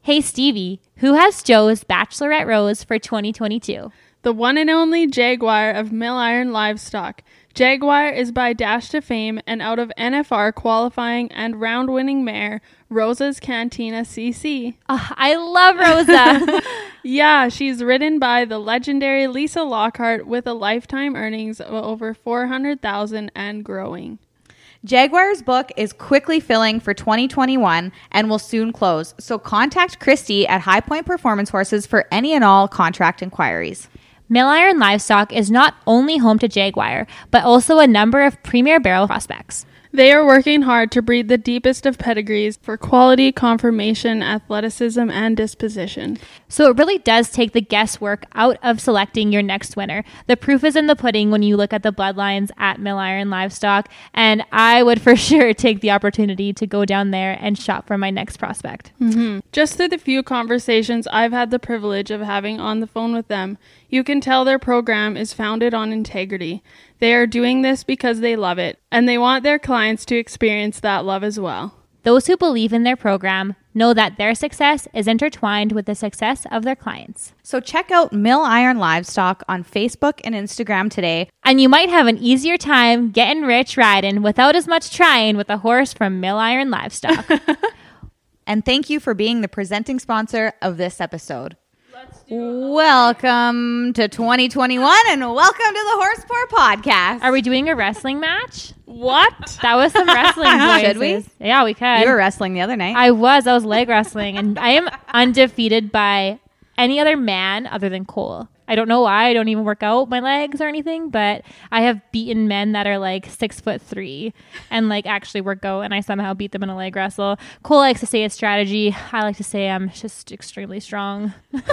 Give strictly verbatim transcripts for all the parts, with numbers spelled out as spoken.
Hey Stevie, who has Joe's Bachelorette Rose for twenty twenty-two? The one and only Jaguar of Mill Iron Livestock. Jaguar is by Dash to Fame and out of N F R qualifying and round-winning mare, Rosa's Cantina C C. Oh, I love Rosa. Yeah, she's ridden by the legendary Lisa Lockhart with a lifetime earnings of over four hundred thousand dollars and growing. Jaguar's book is quickly filling for twenty twenty-one and will soon close, so contact Christy at High Point Performance Horses for any and all contract inquiries. Mill Iron Livestock is not only home to Jaguar, but also a number of premier barrel prospects. They are working hard to breed the deepest of pedigrees for quality, conformation, athleticism, and disposition. So it really does take the guesswork out of selecting your next winner. The proof is in the pudding when you look at the bloodlines at Mill Iron Livestock, and I would for sure take the opportunity to go down there and shop for my next prospect. Mm-hmm. Just through the few conversations I've had the privilege of having on the phone with them, you can tell their program is founded on integrity. They are doing this because they love it, and they want their clients to experience that love as well. Those who believe in their program know that their success is intertwined with the success of their clients. So check out Mill Iron Livestock on Facebook and Instagram today. And you might have an easier time getting rich riding without as much trying with a horse from Mill Iron Livestock. And thank you for being the presenting sponsor of this episode. Welcome to twenty twenty-one and welcome to the Horse Poor Podcast. Are we doing a wrestling match? What? That was some wrestling voices. Should we? Yeah, we could. You were wrestling the other night. I was. I was leg wrestling, and I am undefeated by any other man other than Cole. I don't know why. I don't even work out my legs or anything, but I have beaten men that are like six foot three and like actually work out, and I somehow beat them in a leg wrestle. Cole likes to say it's strategy. I like to say I'm just extremely strong.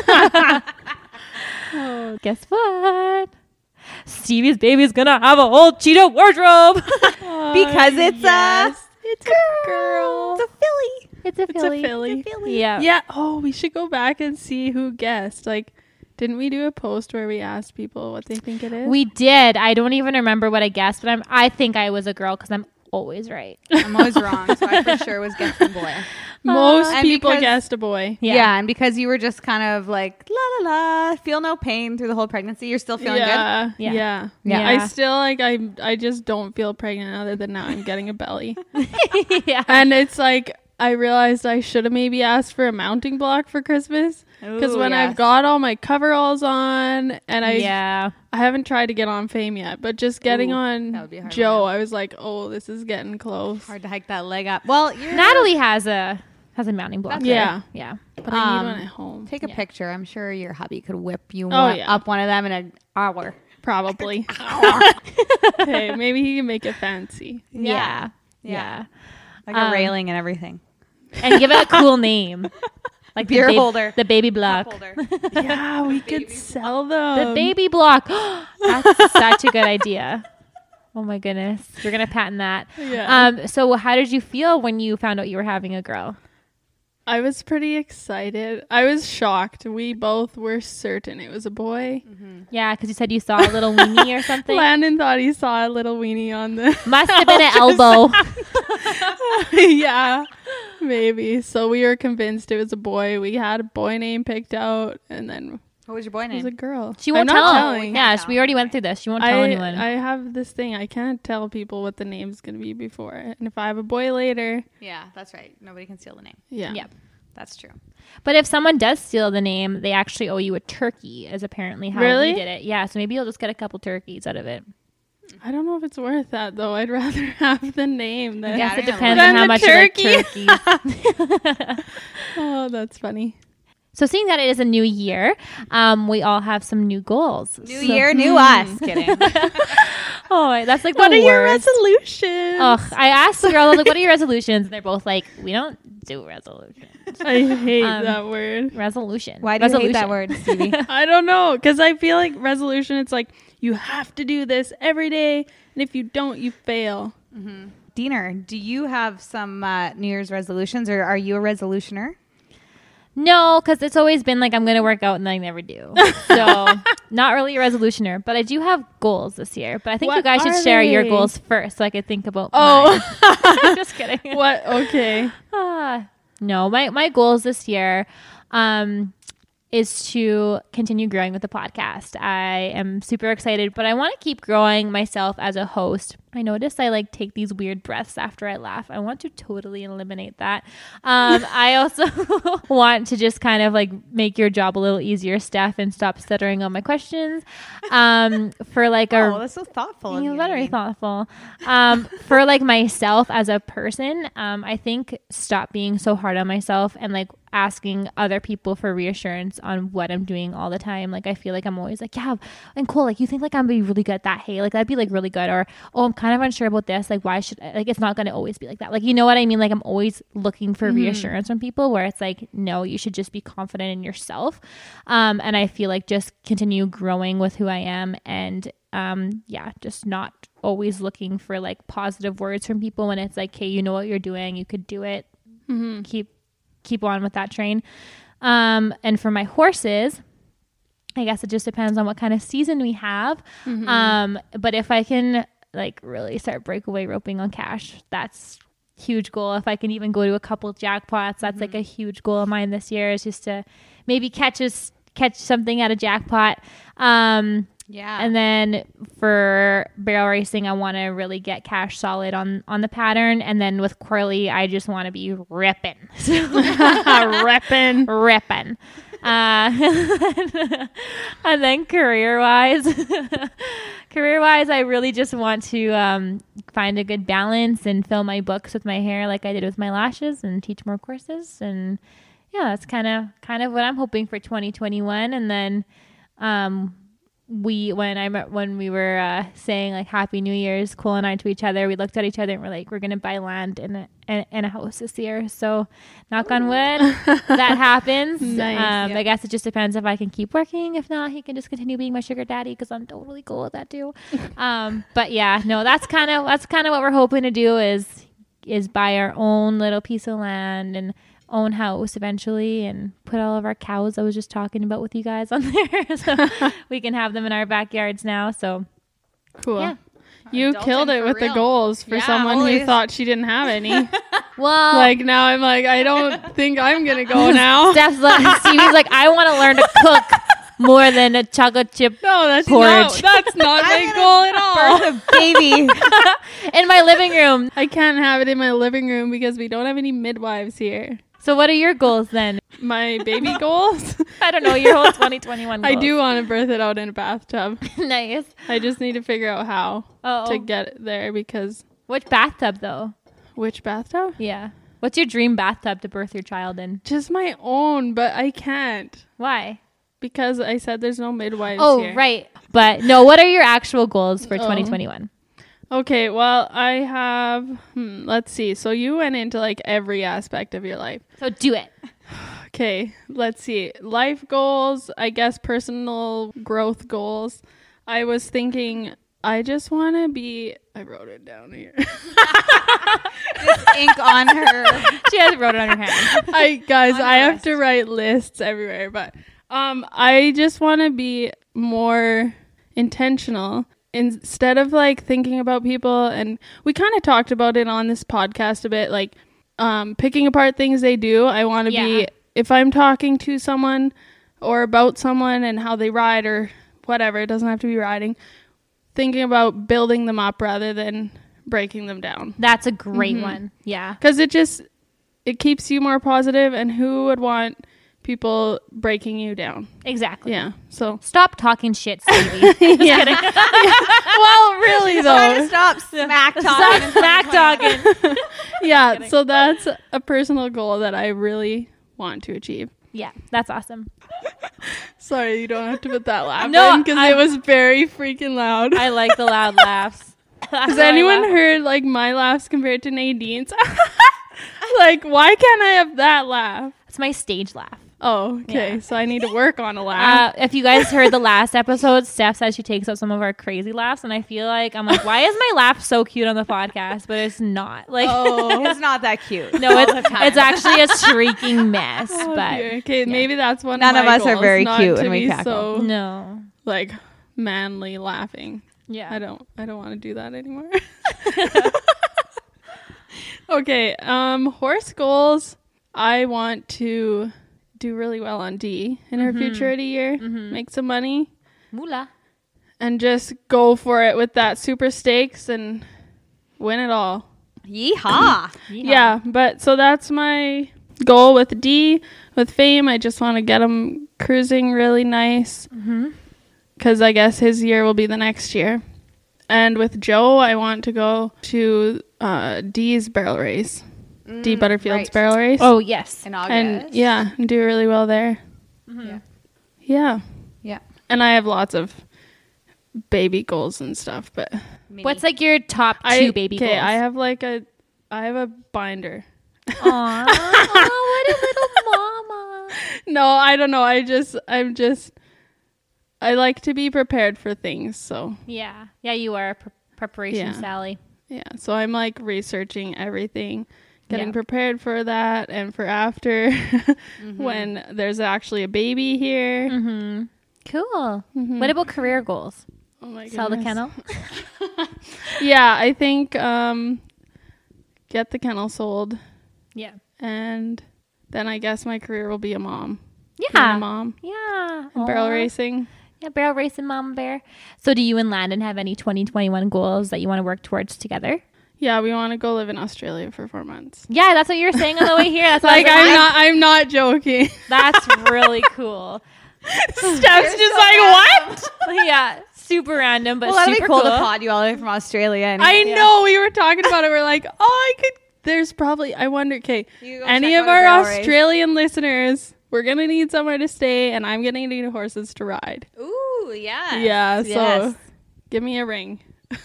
Oh, guess what? Stevie's baby's gonna have a whole Cheeto wardrobe. because it's yes. a It's girl. a girl. It's a filly. It's a It's filly. a filly. It's a filly. Yeah. Yeah. Oh, we should go back and see who guessed. Like, didn't we do a post where we asked people what they think it is? We did. I don't even remember what I guessed, but I'm. I think I was a girl because I'm always right. I'm always wrong, so I for sure was guessing boy. Most Uh, and people because- guessed a boy. Yeah. Yeah. and because you were just kind of like la la la, feel no pain through the whole pregnancy, you're still feeling yeah, Yeah. yeah, Yeah. I still like. I I just don't feel pregnant other than now I'm getting a belly, Yeah. and it's like I realized I should have maybe asked for a mounting block for Christmas because Ooh, when yes. I've got all my coveralls on and I yeah. I haven't tried to get on Fame yet, but just getting Ooh, on that would be a hard Joe, one. I was like, oh, this is getting close. Hard to hike that leg up. Well, you're Natalie has a has a mounting block. That's there. Yeah. Yeah. But I Um, need one at home. Take a Yeah. picture. I'm sure your hubby could whip you Oh, one, yeah. up one of them in an hour. Probably. Hey, maybe he can make it fancy. Yeah. Yeah. Yeah. Like Um, a railing and everything. And give it a cool name. Like Beer the bab- holder. The baby block. Cup holder. Yeah, we could sell them. The baby block. That's such a good idea. Oh my goodness. You're going to patent that. Yeah. Um, so how did you feel when you found out you were having a girl? I was pretty excited. I was shocked. We both were certain it was a boy. Yeah, because you said you saw a little weenie or something. Landon thought he saw a little weenie on the. Must have been an elbow. Yeah, maybe. So we were convinced it was a boy. We had a boy name picked out, and then What was your boy it was name? a girl. She won't I'm tell. not telling. Yeah, tell. we already went through this. She won't tell I, anyone. I have this thing. I can't tell people what the name's going to be before. And if I have a boy later, Yeah, that's right. Nobody can steal the name. yeah. Yeah. That's true. But if someone does steal the name, they actually owe you a turkey, is apparently how Really? we did it. Yeah, so maybe you'll just get a couple turkeys out of it. I don't know if it's worth that, though. I'd rather have the name I than. guess I it don't depends know. on how Than much the you like turkeys. Oh, that's funny. So seeing that it is a new year, um, we all have some new goals. New So- year, new us. Kidding. Oh, that's like the What are your worst. resolutions? Ugh, I asked the girls, I was like, what are your resolutions? And they're both like, we don't do resolutions. I hate Um, that word. Resolution. Why do you hate resolution. that word, Stevie? I don't know, because I feel like resolution, it's like you have to do this every day, and if you don't, you fail. Diener, do you have some uh, New Year's resolutions, or are you a resolutioner? No, because it's always been like I'm going to work out and I never do. So not really a resolutioner, but I do have goals this year. But I think you What guys should are share your they? goals first so I could think about Oh. mine. Just kidding. What? Okay. Ah, no, my, my goals this year, um, is to continue growing with the podcast. I am super excited, but I want to keep growing myself as a host. I notice I like take these weird breaths after I laugh. I want to totally eliminate that. Um, I also want to just kind of like make your job a little easier, Steph, and stop stuttering on my questions. Um, for like a Oh, that's so thoughtful. of You're you, very Nadine. thoughtful. Um, for like myself as a person, um, I think stop being so hard on myself and like asking other people for reassurance on what I'm doing all the time. Like I feel like I'm always like, yeah, and cool. Like you think like I'm gonna be really good at that. Hey, like that'd be like really good. Or oh, I'm kind of unsure about this. Like why should I? Like it's not gonna always be like that. Like you know what I mean? Like I'm always looking for Mm-hmm. reassurance from people where it's like, no, you should just be confident in yourself. Um, and I feel like just continue growing with who I am and um yeah, just not always looking for like positive words from people when it's like, hey, you know what you're doing, you could do it. Mm-hmm. keep keep on with that train. Um and for my horses, I guess it just depends on what kind of season we have. Mm-hmm. Um but if I can like really start breakaway roping on cash, that's huge goal. If I can even go to a couple jackpots, that's mm-hmm. like a huge goal of mine this year, is just to maybe catch us catch something at a jackpot. Um Yeah. And then for barrel racing, I want to really get cash solid on, on the pattern. And then with Corley, I just want to be ripping. Reppin'. ripping. Uh, and then career-wise, career-wise, I really just want to um, find a good balance and fill my books with my hair like I did with my lashes and teach more courses. And yeah, that's kind of kind of what I'm hoping for twenty twenty-one. And then um we when I when we were uh, saying like Happy New Year's, Cole and I, to each other, we looked at each other and we're like, we're gonna buy land in a in, in a house this year. So knock on wood, that happens. Nice, um, yeah. I guess it just depends if I can keep working. If not, he can just continue being my sugar daddy because I'm totally cool with that too. um, but yeah, no, that's kind of that's kind of what we're hoping to do is is buy our own little piece of land and own house eventually and put all of our cows I was just talking about with you guys on there so we can have them in our backyards now. So Cool. Yeah. You Dalton killed it for with the real. goals for Yeah, someone holy- who thought she didn't have any. well Like now I'm like, I don't think I'm going to go now. Steph's like, Stevie's like, I want to learn to cook more than a chocolate chip No, that's Porridge. not, that's not my goal at all. Birth a baby. in my living room. I can't have it in my living room because we don't have any midwives here. So what are your goals then? My baby goals? I don't know, your whole twenty twenty-one goals. I do want to birth it out in a bathtub. Nice. I just need to figure out how Oh, to get there because which bathtub though? which bathtub? Yeah. What's your dream bathtub to birth your child in? Just my own, but I can't Why? because I said there's no midwives Oh, here. right. But no, what are your actual goals for Oh. twenty twenty-one? Okay, well, I have, hmm, let's see. So you went into like every aspect of your life. So do it. Okay, let's see. Life goals, I guess personal growth goals. I was thinking, I just want to be, I wrote it down here. Ink on her. She has wrote it on her hand. I guys, On a I have list. to write lists everywhere, but um I just want to be more intentional instead of like thinking about people. And we kind of talked about it on this podcast a bit, like um picking apart things they do. I want to Yeah. be, if I'm talking to someone or about someone and how they ride or whatever, it doesn't have to be riding, thinking about building them up rather than breaking them down. That's a great Mhm. one. Yeah. Because it just, it keeps you more positive, and who would want people breaking you down? Exactly. Yeah. So, Stop talking shit, Stevie. Just kidding. well, really Trying to though. stop smack talking. Stop smack talking. Yeah. kidding. So that's a personal goal that I really want to achieve. Yeah, that's awesome. Sorry, you don't have to put that laugh No, in because I- it was very freaking loud. I like the loud laughs. Has anyone heard like my laughs compared to Nadine's? Like, why can't I have that laugh? It's my stage laugh. Oh, okay. Yeah. So I need to work on a laugh. Uh, if you guys heard the last episode, Steph says she takes up some of our crazy laughs, and I feel like I'm like, why is my laugh so cute on the podcast? But it's not. Like, Oh. It's not that cute. no, all it's the time. it's actually a shrieking mess. Oh, but dear. Okay, maybe that's one None of of my us are goals, very not cute to when we be cackle. so no, like manly laughing. yeah, I don't I don't want to do that anymore. Okay, um horse goals. I want to do really well on D in her Mhm. futurity year, Mhm. make some money, Moolah. and just go for it with that super stakes and win it all. Yeehaw. Yeah, but so that's my goal with D. With Fame, I just want to get him cruising really nice Mm-hmm. because I guess his year will be the next year. And with Joe, I want to go to uh, D's barrel race, Mm, D Butterfield's right. barrel race. Oh, yes. In August. and yeah, and do really well there. Mhm. Yeah. Yeah, Yeah. and I have lots of baby goals and stuff, but Mini. What's like your top two I baby okay. goals? I have like a, I have a binder. Aw, what a little mama. No, I don't know. I just, I'm just, I like to be prepared for things. So Yeah. Yeah, you are a pre- preparation Yeah. Sally. yeah, so I'm like researching everything, getting Yeah. prepared for that and for after Mm-hmm. when there's actually a baby here. Mm-hmm. Cool. Mhm. What about career goals? Oh my Sell the goodness. kennel? Yeah, I think um, get the kennel sold, Yeah. and then I guess my career will be a mom. Being a Yeah. mom. Yeah. And barrel Aw. racing. Yeah, barrel racing, Mama Bear. So, do you and Landon have any twenty twenty-one goals that you want to work towards together? Yeah, we want to go live in Australia for four months. Yeah, that's what you were saying on the way here. That's what I Like was I'm like, not, I'm not joking. That's really cool. Steph's just like, what? Yeah, super random, but Well, that'd super be cool, cool. to pod you all the way from Australia. And I know we were talking about it. We're like, oh, I could. There's probably. I wonder, okay, You go any check of out a our barrel race. Australian listeners, we're gonna need somewhere to stay, and I'm gonna need horses to ride. Ooh, yeah. Yeah, so Yes. give me a ring.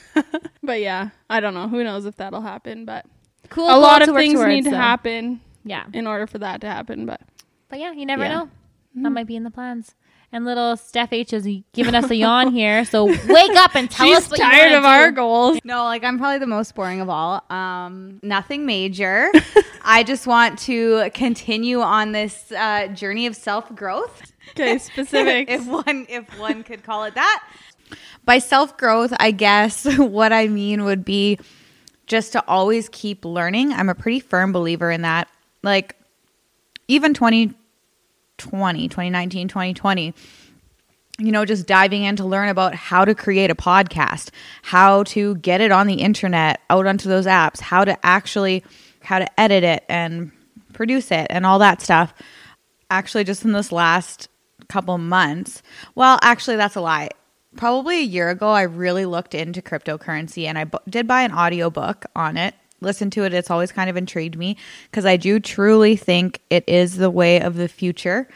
But yeah, I don't know. Who knows if that'll happen? But Cool. a goal lot to of work things towards, need to though. happen Yeah, in order for that to happen. But but yeah, you never Yeah. know. That might be in the plans. And little Steph H is giving us a yawn here, so wake up and tell she's us what you tired wanna of our do. goals. No, like I'm probably the most boring of all. Um, nothing major. I just want to continue on this uh, journey of self growth. Okay, specifics. if one if one could call it that. By self growth, I guess what I mean would be just to always keep learning. I'm a pretty firm believer in that. Like even twenty twenty, twenty nineteen, twenty twenty, you know, just diving in to learn about how to create a podcast, how to get it on the internet, out onto those apps, how to actually, how to edit it and produce it and all that stuff. Actually, just in this last couple months, well, actually, that's a lie. Probably a year ago, I really looked into cryptocurrency and I bu- did buy an audiobook on it. Listen to it. It's always kind of intrigued me because I do truly think it is the way of the future.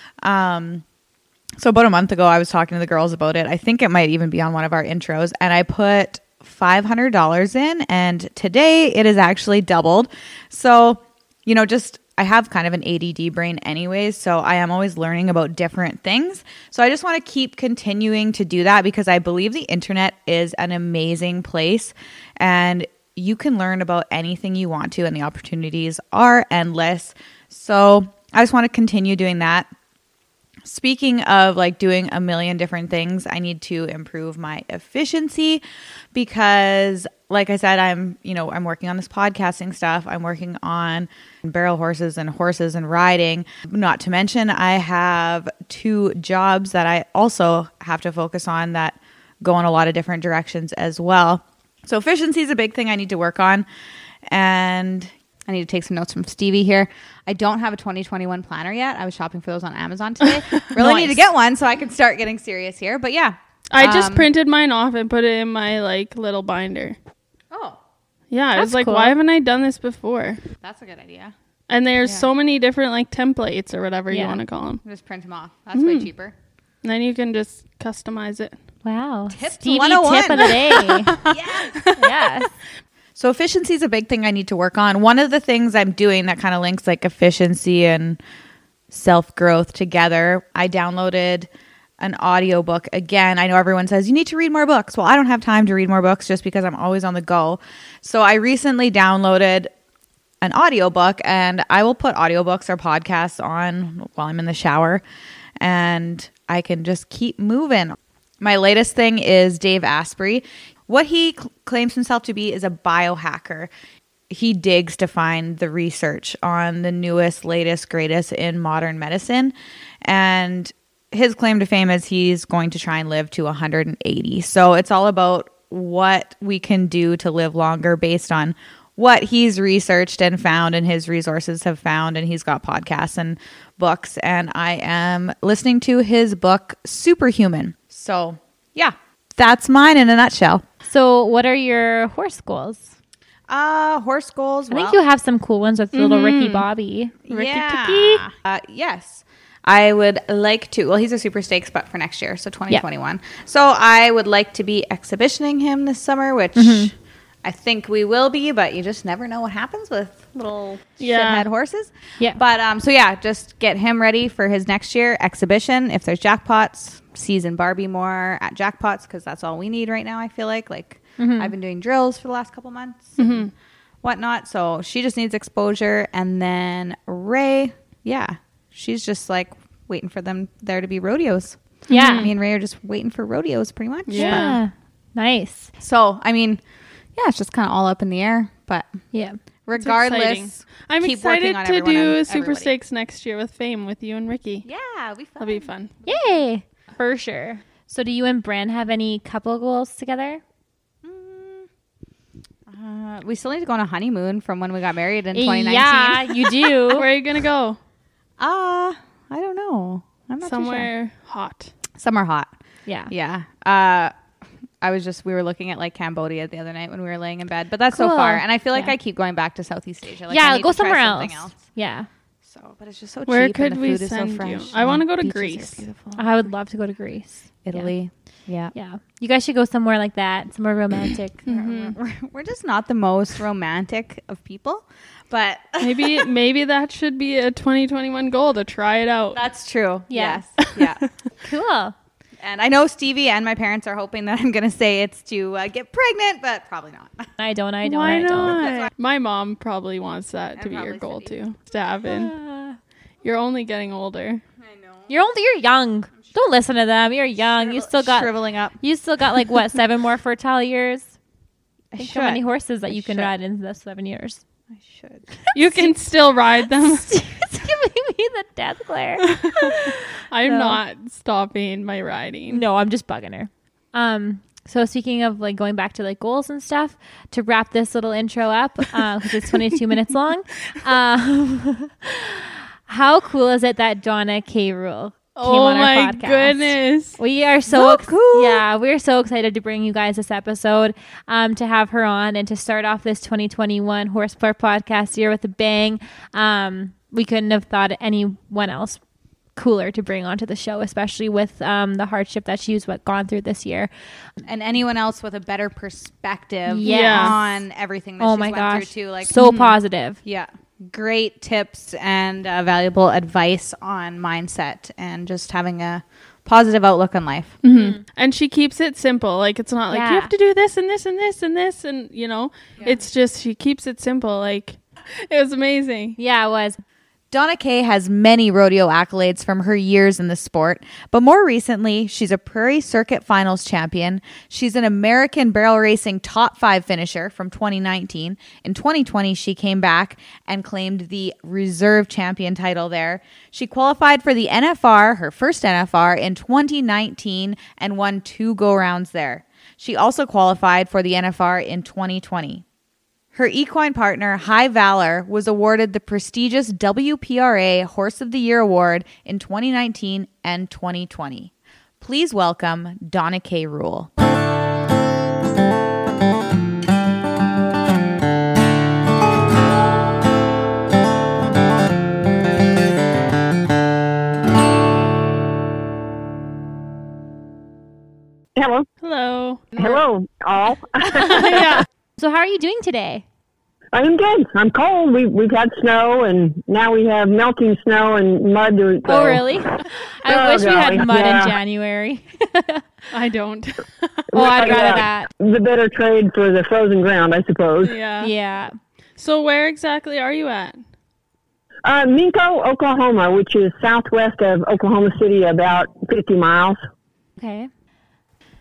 Um, so about a month ago, I was talking to the girls about it. I think it might even be on one of our intros. And I put five hundred dollars in and today it is actually doubled. So, you know, just I have kind of an A D D brain anyways, so I am always learning about different things. So I just want to keep continuing to do that because I believe the internet is an amazing place and you can learn about anything you want to and the opportunities are endless. So I just want to continue doing that. Speaking of like doing a million different things, I need to improve my efficiency because like I said, I'm, you know, I'm working on this podcasting stuff. I'm working on barrel horses and horses and riding. Not to mention I have two jobs that I also have to focus on that go in a lot of different directions as well. So efficiency is a big thing I need to work on. And I need to take some notes from Stevie here. I don't have a twenty twenty-one planner yet. I was shopping for those on Amazon today. Really Nice. need to get one so I can start getting serious here. But yeah. I just Um, printed mine off and put it in my like little binder. Oh, Yeah, I was That's like, cool. why haven't I done this before? that's a good idea. And there's Yeah. so many different like templates or whatever you Yeah. want to call them. Just print them off. That's way Mm. cheaper. And then you can just customize it. Wow. Tip Stevie one oh one. tip of the day. Yes. Yes. So efficiency is a big thing I need to work on. One of the things I'm doing that kind of links like efficiency and self-growth together, I downloaded an audiobook. Again, I know everyone says you need to read more books. Well, I don't have time to read more books just because I'm always on the go. So I recently downloaded an audiobook and I will put audiobooks or podcasts on while I'm in the shower and I can just keep moving. My latest thing is Dave Asprey. What he cl- claims himself to be is a biohacker. he digs to find the research on the newest, latest, greatest in modern medicine. And his claim to fame is he's going to try and live to one hundred eighty. So it's all about what we can do to live longer based on what he's researched and found and his resources have found. And he's got podcasts and books. And I am listening to his book, Superhuman. So yeah, that's mine in a nutshell. So what are your horse goals? Uh, horse goals. I think you have some cool ones with little Ricky Bobby. Ricky Yeah. Ticky. Uh, yes. I would like to, well, he's a super stakes, but for next year, so twenty twenty-one. So I would like to be exhibitioning him this summer, which Mm-hmm. I think we will be, but you just never know what happens with little Yeah. shithead horses. Yeah. But um, so yeah, just get him ready for his next year exhibition. If there's jackpots, season Barbie more at jackpots, because that's all we need right now, I feel like. Like, Mm-hmm. I've been doing drills for the last couple months and whatnot. So she just needs exposure. And then Ray, yeah, she's just like waiting for them there to be rodeos. Yeah. Me and Ray are just waiting for rodeos pretty much. Yeah. Nice. So, I mean, yeah, it's just kind of all up in the air. But Yeah. It's exciting. regardless, I'm keep working excited on to everyone do and Super everybody. Stakes next year with Fame with you and Ricky. Yeah, it'll be fun. That'll be fun. Yay. For sure. So do you and Bran have any couple goals together? Uh, we still need to go on a honeymoon from when we got married in twenty nineteen. Yeah, you do. Where are you going to go? Uh, I don't know. I'm not Somewhere hot. too sure. Somewhere hot. Yeah. Yeah. Uh, I was just, we were looking at like Cambodia the other night when we were laying in bed, but that's so Cool. far. And I feel like Yeah. I keep going back to Southeast Asia. Like, I Yeah, need go to try somewhere something else. Yeah. So, but it's just so Where cheap could and the we food is so send you? fresh. I wanna and go to beaches are Greece. beautiful. I would love to go to Greece. Italy. Yeah. Yeah. You guys should go somewhere like that, somewhere romantic. We're, we're just not the most romantic of people, but Maybe maybe that should be a twenty twenty-one goal to try it out. that's true. Yeah. Yes. Yeah. Cool. And I know Stevie and my parents are hoping that I'm going to say it's to uh, get pregnant, but probably not. I don't, I don't, Why I don't. not? My mom probably wants that to And be your probably goal Cindy. too. To happen. Uh, You're only getting older. I know. You're only, you're young. Don't listen to them. You're young. You still got, shriveling up. you still got like what, seven more fertile years? I Think should. how many horses that I you can should. ride in the seven years. I should. You can still ride them. It's giving me the death glare. I'm No. not stopping my riding. No, I'm just bugging her. Um, so speaking of like going back to like goals and stuff, to wrap this little intro up, because it's twenty-two minutes long. Um, how cool is it that Donna K. Rule came Oh on our my podcast? goodness. We are so, So ex- cool. Yeah, we're so excited to bring you guys this episode, um, to have her on and to start off this twenty twenty-one Horsepower podcast year with a bang. Um, we couldn't have thought of anyone else cooler to bring onto the show, especially with um, the hardship that she's what gone through this year. And anyone else with a better perspective Yes. on everything that Oh she's my went gosh, through too. Like, so positive. yeah, great tips and uh, valuable advice on mindset and just having a positive outlook on life. Mm-hmm. And she keeps it simple. Like, it's not like Yeah. you have to do this and this and this and this. And, you know, it's just she keeps it simple. Like, it was amazing. Yeah, it was. Donna Kay has many rodeo accolades from her years in the sport, but more recently, she's a Prairie Circuit Finals champion. She's an American barrel racing top five finisher from twenty nineteen. In twenty twenty, she came back and claimed the reserve champion title there. She qualified for the N F R, her first N F R, in twenty nineteen and won two go-rounds there. She also qualified for the N F R in twenty twenty. Her equine partner, High Valor, was awarded the prestigious W P R A Horse of the Year Award in twenty nineteen and twenty twenty. Please welcome Donna K. Rule. Hello. Hello. Hello, all. Yeah. So how are you doing today? I'm good. I'm cold. We, we've had snow, and now we have melting snow and mud. To, Oh, so- really? I Oh, wish we had golly. mud Yeah. in January. I don't. Oh, I'd Yeah. rather that. The better trade for the frozen ground, I suppose. Yeah. Yeah. So, where exactly are you at? Uh, Minko, Oklahoma, which is southwest of Oklahoma City, about fifty miles. Okay.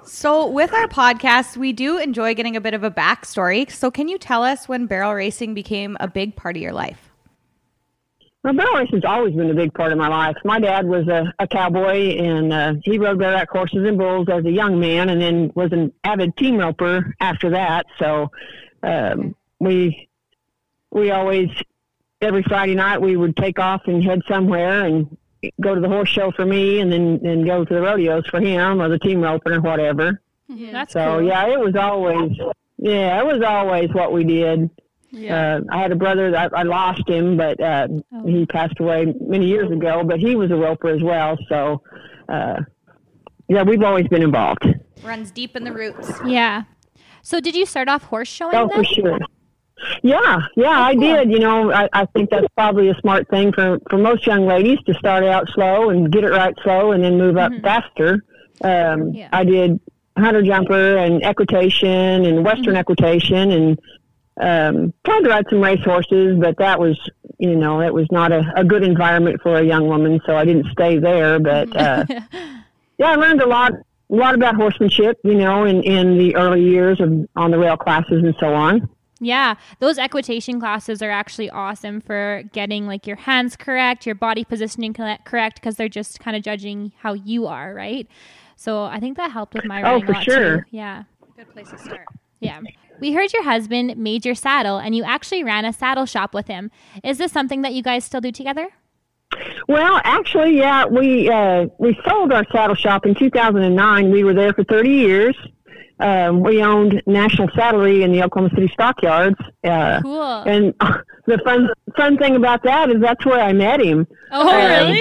So with our podcast, we do enjoy getting a bit of a backstory. So can you tell us when barrel racing became a big part of your life? Well, barrel racing's always been a big part of my life. My dad was a, a cowboy, and uh, he rode bareback horses and bulls as a young man, and then was an avid team roper after that. So um, we we always, every Friday night, we would take off and head somewhere and go to the horse show for me, and then and go to the rodeos for him, or the team roping or whatever. Yeah, that's so cool. yeah, it was always yeah, it was always what we did. Yeah. Uh, I had a brother that I, I lost him, but uh, Oh. he passed away many years ago. But he was a roper as well. So uh, yeah, we've always been involved. Runs deep in the roots. Yeah. So did you start off horse showing Oh, then? for sure. Yeah, yeah, I did. You know, I, I think that's probably a smart thing for, for most young ladies to start out slow and get it right slow and then move up faster. Um, Yeah. I did hunter jumper and equitation and western equitation, and um, tried to ride some race horses, but that was, you know, it was not a, a good environment for a young woman, so I didn't stay there. But uh, yeah, I learned a lot, a lot about horsemanship, you know, in, in the early years of on the rail classes and so on. Yeah, those equitation classes are actually awesome for getting like your hands correct, your body positioning correct, correct, because they're just kind of judging how you are, right? So I think that helped with my Oh, riding for a lot sure. too. Yeah, Good place to start. yeah. We heard your husband made your saddle, and you actually ran a saddle shop with him. Is this something that you guys still do together? Well, actually, yeah, we uh, we sold our saddle shop in two thousand nine. We were there for thirty years. Um, we owned National Saddlery in the Oklahoma City Stockyards. Uh, Cool. And the fun fun thing about that is that's where I met him. Oh, Um, really?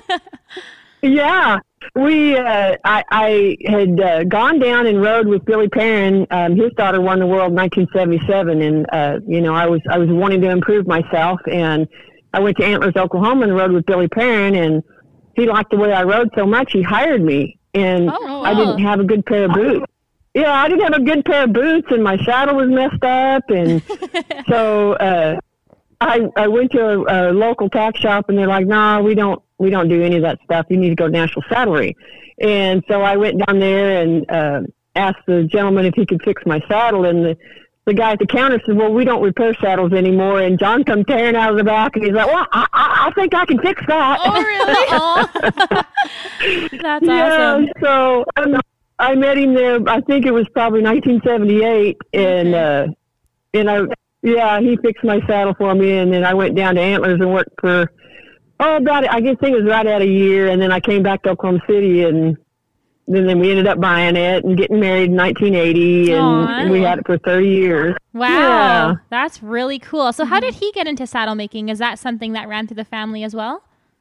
Yeah, we. Uh, I, I had uh, gone down and rode with Billy Perrin. Um, his daughter won the world in nineteen seventy-seven, and uh, you know, I was I was wanting to improve myself, and I went to Antlers, Oklahoma, and rode with Billy Perrin, and he liked the way I rode so much, he hired me, and Oh, I wow. didn't have a good pair of boots. Yeah, I didn't have a good pair of boots, and my saddle was messed up, and so uh, I I went to a, a local tack shop, and they're like, "No, we don't we don't do any of that stuff. You need to go to National Saddlery." And so I went down there and uh, asked the gentleman if he could fix my saddle, and the the guy at the counter said, "Well, we don't repair saddles anymore." And John come tearing out of the back, and he's like, "Well, I I, I think I can fix that." Oh, really? That's Yeah, awesome. so um, I met him there. I think it was probably nineteen seventy-eight, and uh, and I yeah he fixed my saddle for me, and then I went down to Antlers and worked for oh about I guess it was right at a year, and then I came back to Oklahoma City, and then then we ended up buying it and getting married in nineteen eighty, and Aw. we had it for thirty years. Wow, Yeah. that's really cool. So how did he get into saddle making? Is that something that ran through the family as well?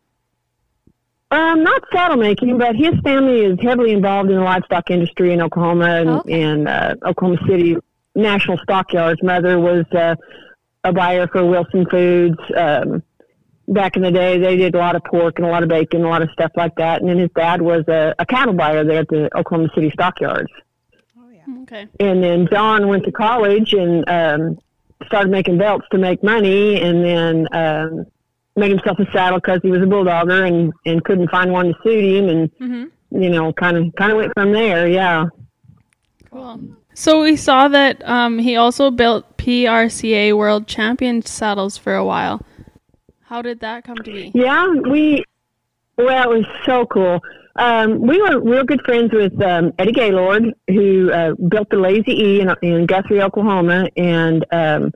Um, not saddle making, but his family is heavily involved in the livestock industry in Oklahoma and, Okay. and uh, Oklahoma City National Stockyards. Mother was uh, a buyer for Wilson Foods. Um, back in the day, they did a lot of pork and a lot of bacon, a lot of stuff like that. And then his dad was a, a cattle buyer there at the Oklahoma City Stockyards. Okay. And then John went to college and um, started making belts to make money, and then um, made himself a saddle because he was a bulldogger and, and couldn't find one to suit him, and Mm-hmm. you know, kind of kind of went from there. Yeah. Cool. So we saw that um, he also built P R C A World Champion saddles for a while. How did that come to be? Yeah, we, well, it was so cool. Um, we were real good friends with um, Eddie Gaylord, who uh, built the Lazy E in, in Guthrie, Oklahoma, and um,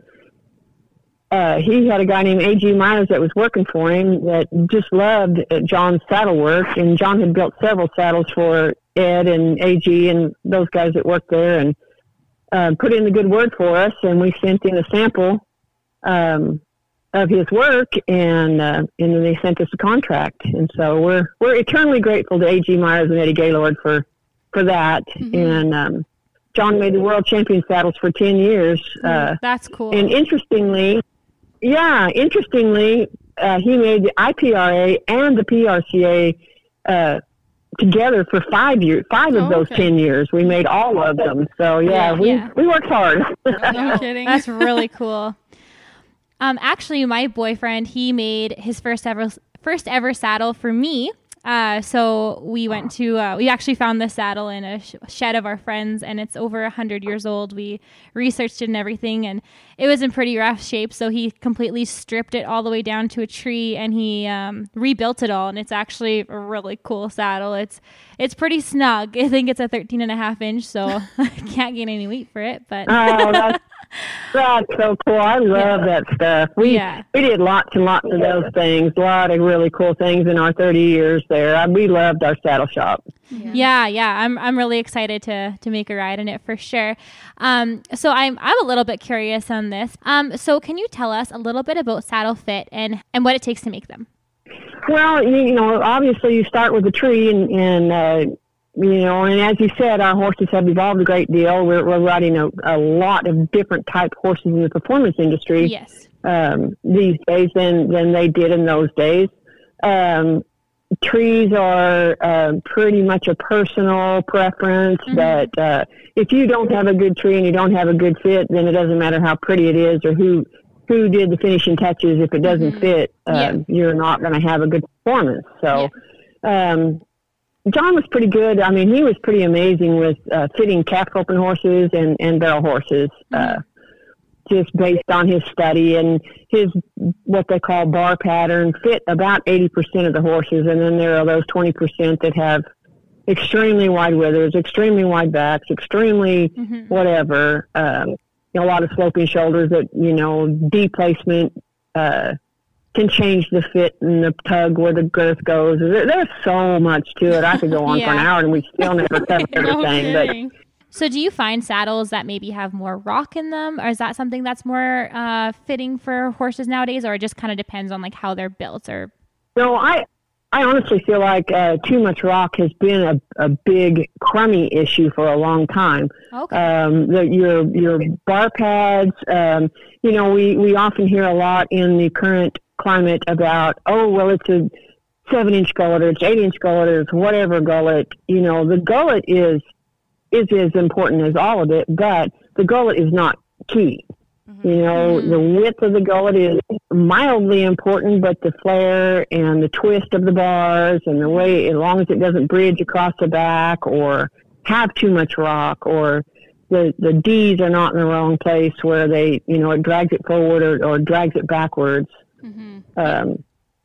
uh, he had a guy named A G Myers that was working for him that just loved uh, John's saddle work, and John had built several saddles for Ed and A G and those guys that worked there, and uh, put in the good word for us, and we sent in a sample um, of his work, and uh, and then they sent us a contract, and so we're we're eternally grateful to A G Myers and Eddie Gaylord for for that. Mm-hmm. And um, John made the world champion saddles for ten years. Uh, That's cool. and interestingly, yeah, interestingly, uh, he made the I P R A and the P R C A uh, together for five years. Five of Oh, those okay. ten years, we made all of them. So yeah, Yeah, we yeah. we worked hard. No kidding. That's really cool. Um, actually, my boyfriend, he made his first ever first ever saddle for me Uh, so we went to, uh, we actually found this saddle in a sh- shed of our friends, and it's over a hundred years old. We researched it and everything, and it was in pretty rough shape. So he completely stripped it all the way down to a tree, and he um, rebuilt it all. And it's actually a really cool saddle. It's it's pretty snug. I think it's a thirteen and a half inch, so I can't gain any weight for it. But Oh, that's, that's so cool. I love Yeah. that stuff. We Yeah. we did lots and lots of those things, a lot of really cool things in our thirty years there. I, we loved our saddle shop. Yeah, yeah, I'm I'm really excited to to make a ride in it for sure. Um, so I'm I'm a little bit curious on this. Um, so can you tell us a little bit about Saddle Fit and and what it takes to make them? Well, you, you know, obviously you start with a tree, and, and uh, you know, and as you said, our horses have evolved a great deal. We're, we're riding a, a lot of different type horses in the performance industry Yes. um, these days than than they did in those days. Um, trees are uh, pretty much a personal preference. Mm-hmm. That uh, if you don't have a good tree and you don't have a good fit, then it doesn't matter how pretty it is or who who did the finishing touches. If it doesn't Mm-hmm. fit, uh, Yeah. you're not going to have a good performance. So, um, John was pretty good. I mean, he was pretty amazing with uh, fitting calf open horses and, and barrel horses, uh, just based on his study and his, what they call bar pattern, fit about eighty percent of the horses. And then there are those twenty percent that have extremely wide withers, extremely wide backs, extremely Mhm. whatever, um, a lot of sloping shoulders that, you know, D-placement, uh, can change the fit and the tug where the girth goes. There, there's so much to it. I could go on for an Yeah. hour and we still never cover No everything. But kidding. So do you find saddles that maybe have more rock in them, or is that something that's more uh, fitting for horses nowadays, or it just kind of depends on like how they're built? Or no, I I honestly feel like uh, too much rock has been a, a big crummy issue for a long time. okay, Um, the, your your bar pads, um, you know, we, we often hear a lot in the current climate about, oh, well, it's a seven inch gullet or it's eight inch gullet or it's whatever gullet. You know, the gullet is is as important as all of it, but the gullet is not key. You know, the width of the gullet is mildly important, but the flare and the twist of the bars and the way, as long as it doesn't bridge across the back or have too much rock, or the, the D's are not in the wrong place where they, you know, it drags it forward or, or drags it backwards. Um,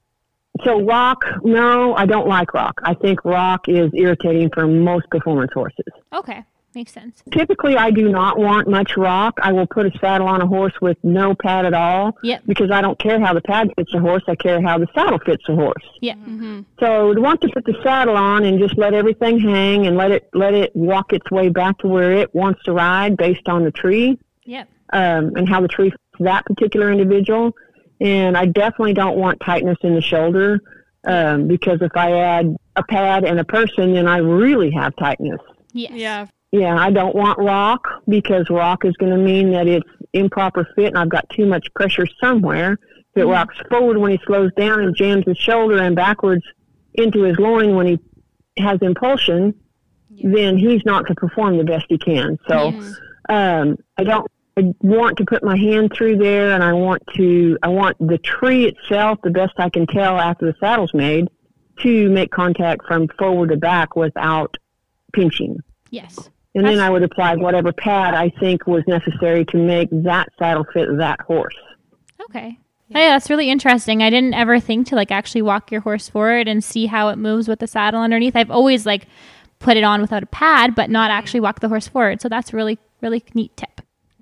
so rock, no, I don't like rock. I think rock is irritating for most performance horses. okay, makes sense. Typically, I do not want much rock. I will put a saddle on a horse with no pad at all. Yep. Because I don't care how the pad fits the horse. I care how the saddle fits the horse. Yeah, So to want to put the saddle on and just let everything hang and let it let it walk its way back to where it wants to ride based on the tree yep, um, and how the tree fits that particular individual. And I definitely don't want tightness in the shoulder um, because if I add a pad and a person, then I really have tightness. yes, Yeah. Yeah, I don't want rock because rock is going to mean that it's improper fit and I've got too much pressure somewhere. If it rocks forward when he slows down and jams his shoulder and backwards into his loin when he has impulsion, then he's not going to perform the best he can. So um, I don't I want to put my hand through there, and I want to I want the tree itself, the best I can tell after the saddle's made, to make contact from forward to back without pinching. yes. And then That's- I would apply whatever pad I think was necessary to make that saddle fit that horse. Okay. Hey, that's really interesting. I didn't ever think to like actually walk your horse forward and see how it moves with the saddle underneath. I've always like put it on without a pad, but not actually walk the horse forward. So that's really, really neat tip.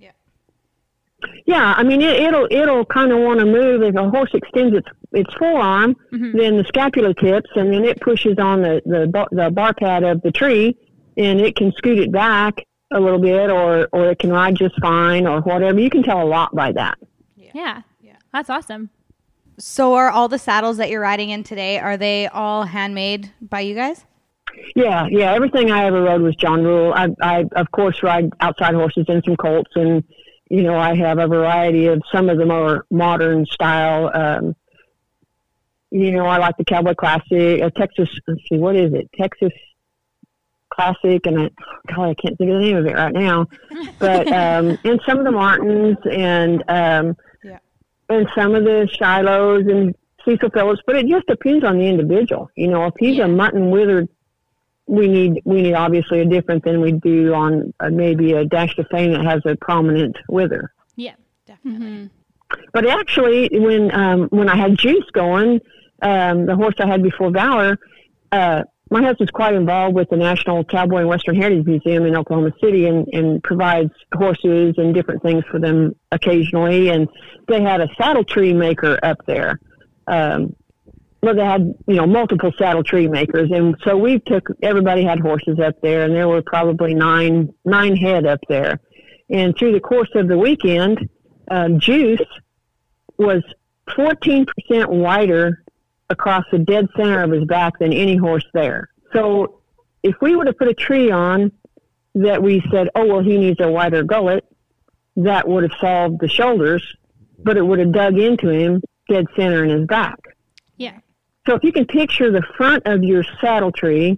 Yeah, I mean it, it'll it'll kind of want to move if a horse extends its its forearm, then the scapula tips, and then it pushes on the the bar, the bar pad of the tree, and it can scoot it back a little bit, or or it can ride just fine, or whatever. You can tell a lot by that. Yeah. Yeah. That's awesome. So are all the saddles that you're riding in today, are they all handmade by you guys? Yeah, yeah. Everything I ever rode was John Rule. I, I of course ride outside horses and some colts, and you know I have a variety of some of the more modern style. Um, you know, I like the Cowboy Classic, a Texas. Let's see, what is it? Texas Classic, and I, God, I can't think of the name of it right now. But um, and some of the Martins, and um, Yeah. and some of the Shilohs, and Cecil Phillips, but it just depends on the individual. You know, if he's Yeah. a mutton wizard, we need we need obviously a different than we do on uh, maybe a Dash de Fame that has a prominent wither. Yeah. Mm-hmm. But actually, when um, when I had Juice going, um, the horse I had before Valor, uh, my husband's quite involved with the National Cowboy and Western Heritage Museum in Oklahoma City, and, and provides horses and different things for them occasionally. And they had a saddle tree maker up there. Um, well, they had, you know, multiple saddle tree makers. And so we took, everybody had horses up there, and there were probably nine, nine head up there. And through the course of the weekend, uh, Juice was fourteen percent wider across the dead center of his back than any horse there. So if we would have put a tree on that we said, oh, well, he needs a wider gullet, that would have solved the shoulders, but it would have dug into him dead center in his back. Yeah. So if you can picture the front of your saddle tree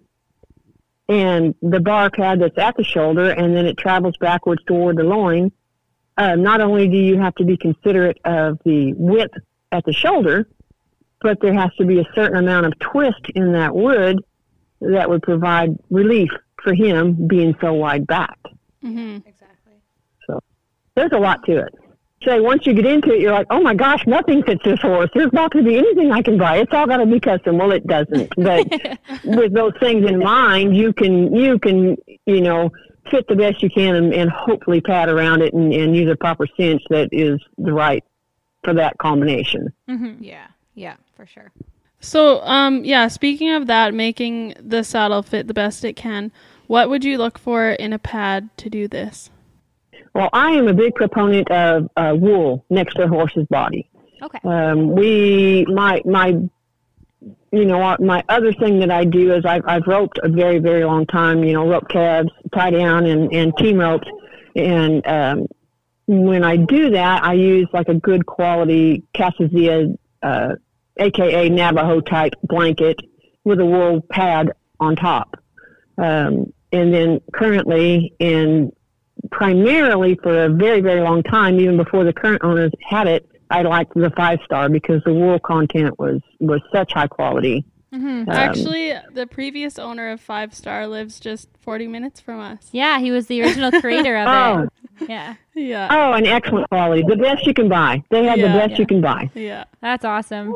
and the bar pad that's at the shoulder, and then it travels backwards toward the loin, uh, not only do you have to be considerate of the width at the shoulder, but there has to be a certain amount of twist in that wood that would provide relief for him being so wide backed. Mm-hmm. Exactly. So there's a lot to it. Say, once you get into it, you're like, oh my gosh, nothing fits this horse. There's not going to be anything I can buy. It's all got to be custom. Well, it doesn't. But with those things in mind, you can, you can, you know, fit the best you can and, and hopefully pad around it and, and use a proper cinch that is the right for that combination. Mm-hmm. Yeah. Yeah, for sure. So, um, yeah, speaking of that, making the saddle fit the best it can, what would you look for in a pad to do this? Well, I am a big proponent of uh, wool next to a horse's body. Okay. Um, we, my, my, you know, my other thing that I do is I've, I've roped a very, very long time, you know, rope calves, tie down and, and team ropes. And, um, when I do that, I use like a good quality Casazia, uh, A K A Navajo type blanket with a wool pad on top. Um, and then currently, and primarily for a very, very long time, even before the current owners had it, I liked the Five Star because the wool content was, was such high quality. Mm-hmm. Um, Actually, the previous owner of Five Star lives just forty minutes from us. Yeah, he was the original creator of Oh. it. Yeah. Yeah. Oh, an excellent quality. The best you can buy. They have Yeah. the best Yeah. you can buy. Yeah. That's awesome.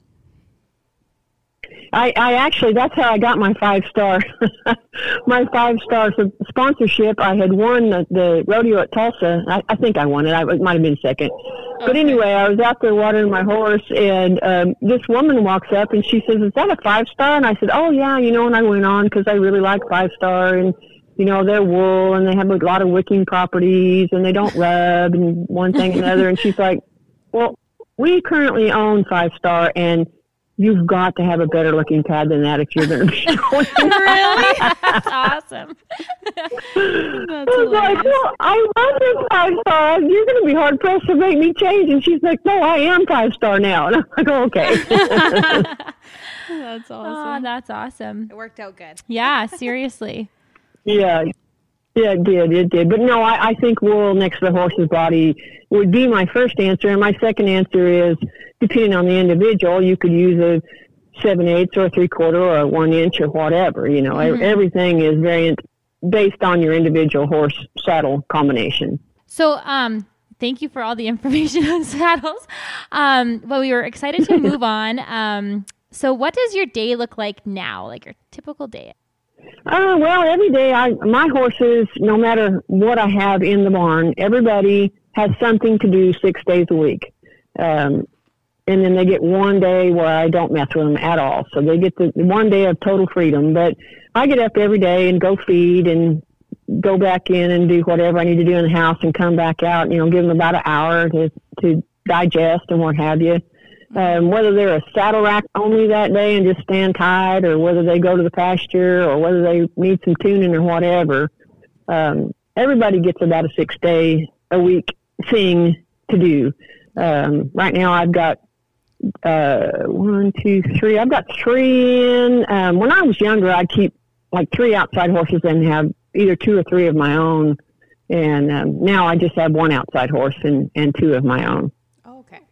I, I actually, that's how I got my five star, my five star sponsorship. I had won the, the rodeo at Tulsa. I, I think I won it. I, it might have been second. But Okay. anyway, I was out there watering my horse, and um, this woman walks up and she says, "Is that a five star?" And I said, "Oh yeah, you know." And I went on because I really like five star, and you know they're wool and they have a lot of wicking properties and they don't rub and one thing and another. And she's like, "Well, we currently own five star, and you've got to have a better looking pad than that if you're going to be showing." Really? That's awesome. That's I was like, hilarious. "Well, I love this five star. You're going to be hard pressed to make me change." And she's like, "No, I am five star now." And I'm like, oh, "Okay." That's Oh, awesome. that's awesome. It worked out good. Yeah, seriously. Yeah. Yeah, it did. It did. But no, I, I think wool next to the horse's body would be my first answer. And my second answer is, depending on the individual, you could use a seven eighths or a three quarter or a one inch or whatever. You know, Mhm. everything is variant based on your individual horse saddle combination. So, um, thank you for all the information on saddles. Um, but we were excited to move on. Um, so what does your day look like now? Like your typical day? Uh, well, every day, I my horses, no matter what I have in the barn, everybody has something to do six days a week. Um, and then they get one day where I don't mess with them at all. So they get the one day of total freedom. But I get up every day and go feed and go back in and do whatever I need to do in the house and come back out, you know, give them about an hour to, to digest and what have you. Um, whether they're a saddle rack only that day and just stand tied, or whether they go to the pasture, or whether they need some tuning or whatever. Um, everybody gets about a six day a week thing to do. Um, right now I've got, uh, one, two, three, I've got three in. Um, when I was younger, I'd keep like three outside horses and have either two or three of my own. And, um, now I just have one outside horse and, and two of my own. Oh, okay.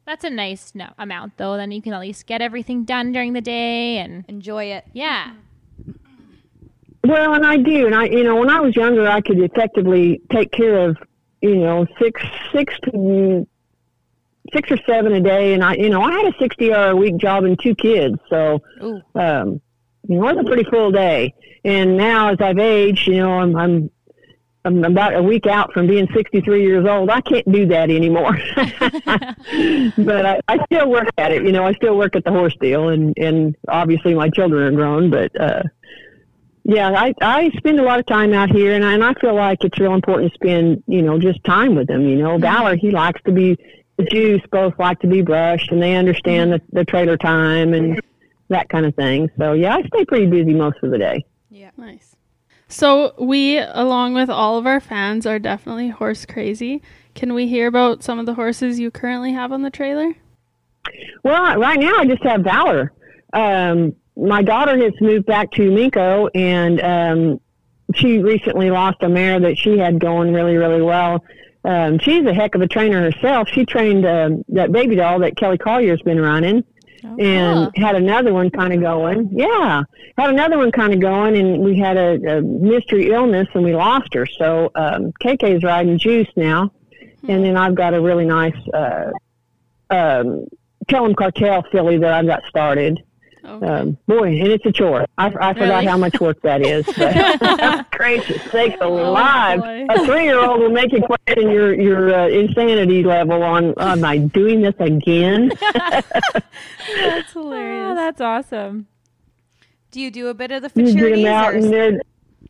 That's a nice no- amount, though. Then you can at least get everything done during the day, and Enjoy it. yeah. Well, and I do, and I, you know, when I was younger, I could effectively take care of, you know, six, six to six or seven a day, and I, you know, I had a sixty-hour a week job and two kids, so, Ooh. um, you know, it was a pretty full day. And now, as I've aged, you know, I'm, I'm, I'm about a week out from being sixty-three years old. I can't do that anymore, but I, I still work at it. You know, I still work at the horse deal, and, and obviously my children are grown, but, uh, yeah, I, I spend a lot of time out here, and I, and I feel like it's real important to spend, you know, just time with them. You know, mm-hmm. Valor, he likes to be, the Juice both like to be brushed, and they understand the, the trailer time and that kind of thing. So, yeah, I stay pretty busy most of the day. Yeah. Nice. So we, along with all of our fans, are definitely horse crazy. Can we hear about some of the horses you currently have on the trailer? Well, right now I just have Valor. Um, my daughter has moved back to Minko, and um, she recently lost a mare that she had going really, really well. Um, she's a heck of a trainer herself. She trained uh, that baby doll that Kelly Collier's been running, oh, and cool. had another one kind of going. Yeah, had another one kind of going, and we had a, a mystery illness, and we lost her. So um, K K's riding Juice now, hmm. and then I've got a really nice uh, um, Tellem Cartel filly that I've got started. Okay. Um, boy, and it's a chore. I, I forgot really? how much work that is. But gracious sakes alive. Oh, a three-year-old will make you question your, your uh, insanity level on, am I doing this again? That's hilarious. Oh, that's awesome. Do you do a bit of the You get 'em futurities? out or- and they're-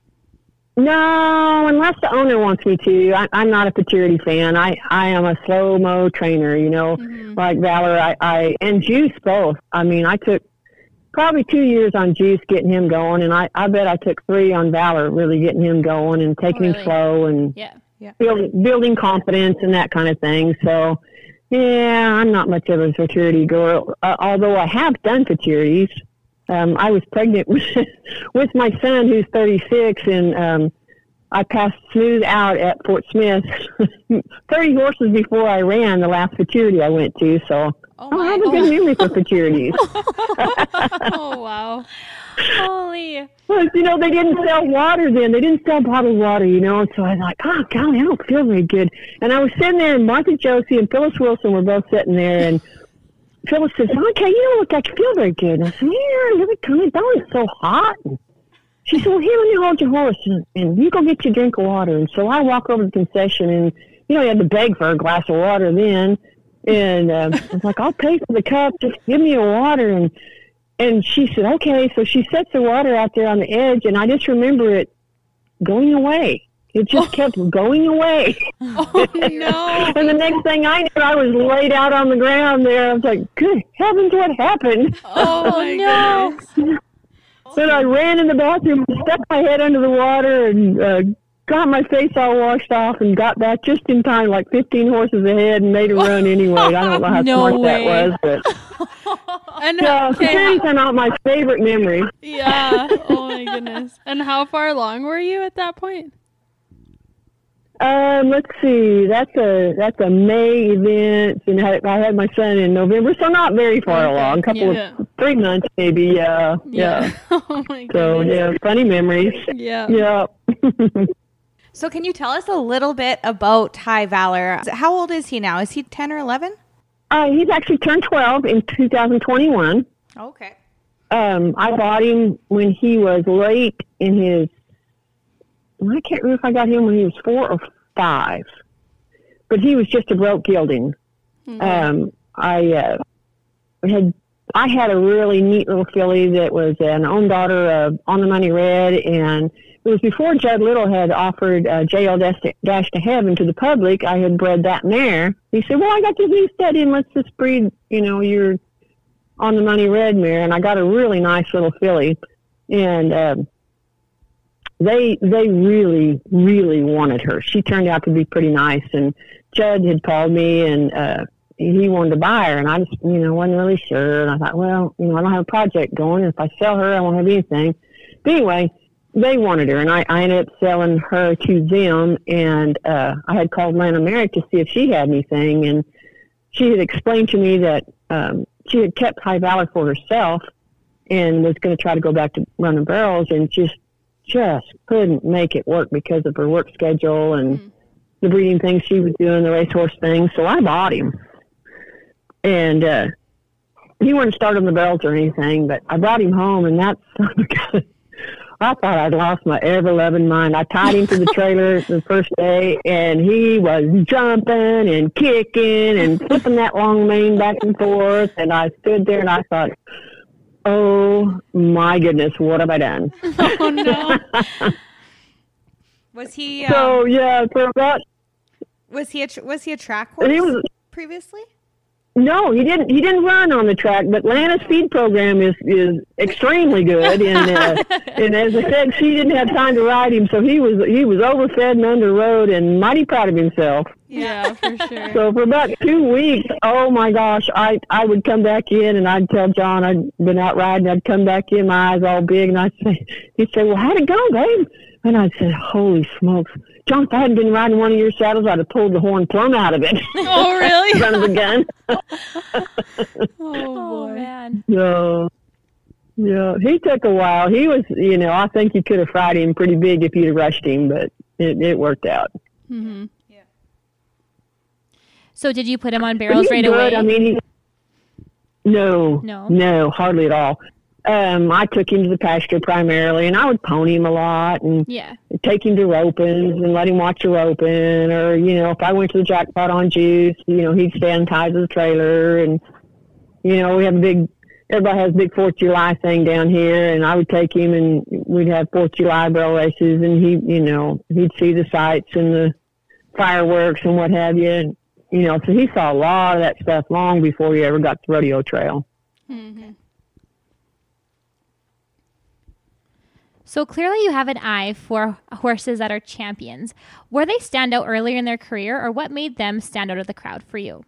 No, unless the owner wants me to. I, I'm not a futurity fan. I, I am a slow-mo trainer, you know, mm-hmm. like Valor. I, I and Juice both. I mean, I took probably two years on Juice getting him going, and I, I bet I took three on Valor really getting him going and taking oh, really? him slow and yeah. Yeah. Build, building confidence and that kind of thing. So, yeah, I'm not much of a futurity girl, uh, although I have done futurities. Um, I was pregnant with, with my son, who's thirty-six, and um, I passed smooth out at Fort Smith thirty horses before I ran the last futurity I went to. So oh I have a good memory for futurities. Oh, wow. Holy. Well, you know, they didn't sell water then. They didn't sell bottled water, you know. And so I was like, oh, golly, I don't feel very good. And I was sitting there, and Martha Josie and Phyllis Wilson were both sitting there, and Phyllis says, okay, you don't look like you feel very good. And I said, yeah, I really kind of don't. It's so hot. And she said, well, here, let me hold your horse, and, and you go get your drink of water. And so I walk over to the concession, and, you know, you had to beg for a glass of water then. And uh, I was like, I'll pay for the cup. Just give me a water. And and she said, okay. So she sets the water out there on the edge, and I just remember it going away. It just kept going away. Oh, no. And the next thing I knew, I was laid out on the ground there. I was like, good heavens, what happened? Oh, my no. goodness. Then I ran in the bathroom, stuck my head under the water, and uh, got my face all washed off, and got back just in time, like fifteen horses ahead, and made a run anyway. I don't know how no smart way. that was, but and, yeah, okay, futurities are not my favorite memory. Yeah. Oh, my goodness. And how far along were you at that point? Um, let's see. That's a that's a May event, and I I had my son in November, so not very far Okay. along. A couple Yeah. of three months, maybe. Yeah, yeah. Oh my goodness. So yeah, funny memories. Yeah. Yeah. So can you tell us a little bit about High Valor? How old is he now? Is he ten or eleven? Uh, he's actually turned twelve in two thousand twenty-one. Okay. Um, I bought him when he was late in his. I can't remember if I got him when he was four or five, but he was just a broke gelding. Mm-hmm. Um, I uh, had I had a really neat little filly that was an own daughter of On the Money Red, and it was before Judd Little had offered uh, J L Dash to Heaven to the public. I had bred that mare. He said, well, I got this new stud in. Let's just breed, you know, your On the Money Red mare. And I got a really nice little filly. And um, they they really, really wanted her. She turned out to be pretty nice. And Judd had called me, and uh, he wanted to buy her. And I just, you know, wasn't really sure. And I thought, well, you know, I don't have a project going. If I sell her, I won't have anything. But anyway, they wanted her, and I, I ended up selling her to them, and uh, I had called Lana Merrick to see if she had anything, and she had explained to me that um, she had kept High Valor for herself and was going to try to go back to running barrels, and just just couldn't make it work because of her work schedule and mm. the breeding things she was doing, the racehorse thing. So I bought him, and uh, he wouldn't start on the barrels or anything, but I brought him home, and that's I thought I'd lost my ever-loving mind. I tied him to the trailer the first day, and he was jumping and kicking and flipping that long mane back and forth, and I stood there and I thought, oh my goodness, what have I done? Oh no! Was he? Um, so yeah, for about was he a tr- was he a track horse he was, previously? No, he didn't. He didn't run on the track, but Lana's feed program is is extremely good. And uh, and as I said, she didn't have time to ride him, so he was he was overfed and underrode, and mighty proud of himself. Yeah, for sure. So for about two weeks, oh my gosh, I I would come back in and I'd tell John I'd been out riding. I'd come back in, my eyes all big, and I'd say, he'd say, well, how'd it go, babe? And I'd say, holy smokes, John, if I hadn't been riding one of your saddles, I'd have pulled the horn plumb out of it. Oh, really? In front of the gun. Oh, Oh, boy. man. So, yeah, he took a while. He was, you know, I think you could have fried him pretty big if you'd have rushed him, but it, it worked out. Mm-hmm. Yeah. So did you put him on But barrels he's right good. away? I mean, he, no, No? no, hardly at all. Um, I took him to the pasture primarily, and I would pony him a lot and Yeah. take him to ropings and let him watch a roping. Or, you know, if I went to the jackpot on juice, you know, he'd stay untied to the trailer. And, you know, we have a big, everybody has a big fourth of July thing down here, and I would take him and we'd have fourth of July barrel races, and he, you know, he'd see the sights and the fireworks and what have you. And, you know, so he saw a lot of that stuff long before he ever got to the rodeo trail. Mm-hmm. So clearly you have an eye for horses that are champions. Were they stand out earlier in their career, or what made them stand out of the crowd for you?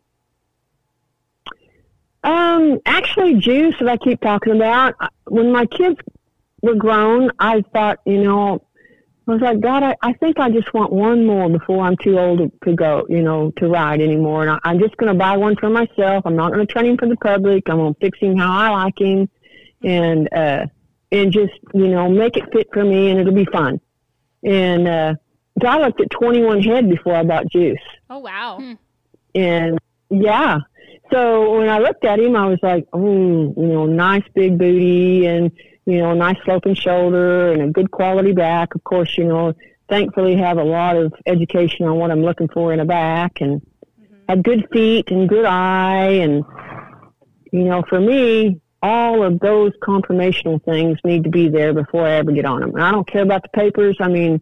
Um, actually, Juice, that I keep talking about, when my kids were grown, I thought, you know, I was like, God, I, I think I just want one more before I'm too old to, to go, you know, to ride anymore. And I, I'm just going to buy one for myself. I'm not going to train him for the public. I'm going to fix him how I like him. And, uh, and just, you know, make it fit for me, and it'll be fun. And uh, so I looked at twenty-one head before I bought Juice. Oh, wow. Hmm. And, yeah. So when I looked at him, I was like, oh, you know, nice big booty and, you know, nice sloping shoulder and a good quality back. Of course, you know, thankfully have a lot of education on what I'm looking for in a back, and mm-hmm. had good feet and good eye. And, you know, for me, all of those conformational things need to be there before I ever get on them. And I don't care about the papers. I mean,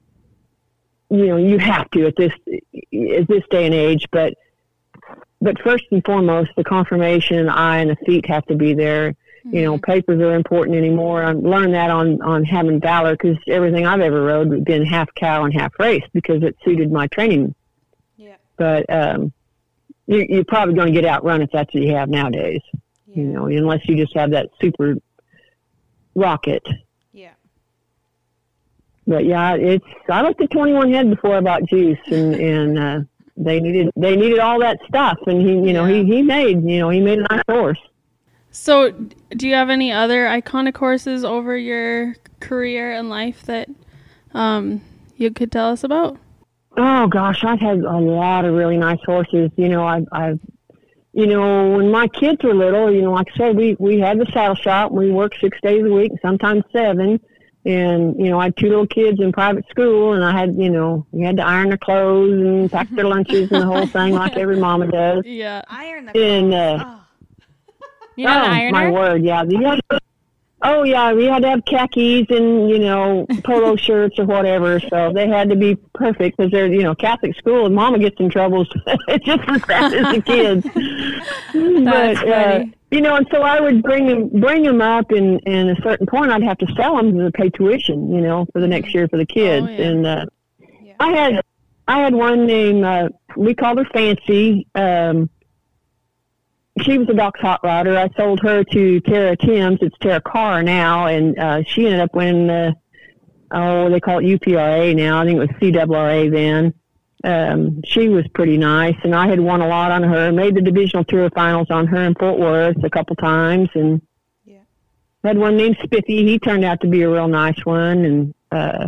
you know, you have to at this at this day and age. But but first and foremost, the conformation and the eye and the feet have to be there. Mm-hmm. You know, papers are important anymore. I learned that on on having Valor, because everything I've ever rode has been half cow and half race because it suited my training. Yeah. But um, you, you're probably going to get outrun if that's what you have nowadays. You know, unless you just have that super rocket. Yeah. But yeah, it's, I looked at twenty-one head before I bought Juice, and, and, uh, they needed, they needed all that stuff. And he, you know, Yeah. he, he made, you know, he made a nice horse. So do you have any other iconic horses over your career and life that um, you could tell us about? Oh gosh, I've had a lot of really nice horses. You know, I've, I've, You know, when my kids were little, you know, like I said, we, we had the saddle shop. We worked six days a week, sometimes seven. And, you know, I had two little kids in private school, and I had, you know, we had to iron their clothes and pack their lunches and the whole thing like every mama does. Yeah. Iron the And, clothes. uh, Oh. You're not oh, an my ironer? word, yeah. You had to- oh, yeah, we had to have khakis and, you know, polo shirts or whatever. So they had to be perfect because they're, you know, Catholic school, and mama gets in trouble. It's just as bad as the kids. That's but, uh, funny. you know, and so I would bring them, bring them up, and, and at a certain point I'd have to sell them to pay tuition, you know, for the next year for the kids. Oh, yeah. And uh, Yeah. I had, I had one named, uh, we called her Fancy. Um, she was a Doc's hot rodder. I sold her to Tara Timms. It's Tara Carr now, and uh, she ended up winning the, oh, they call it U P R A now. I think it was C R R A then. Um, she was pretty nice, and I had won a lot on her. Made the divisional tour finals on her in Fort Worth a couple times, and Yeah. had one named Spiffy. He turned out to be a real nice one, and uh,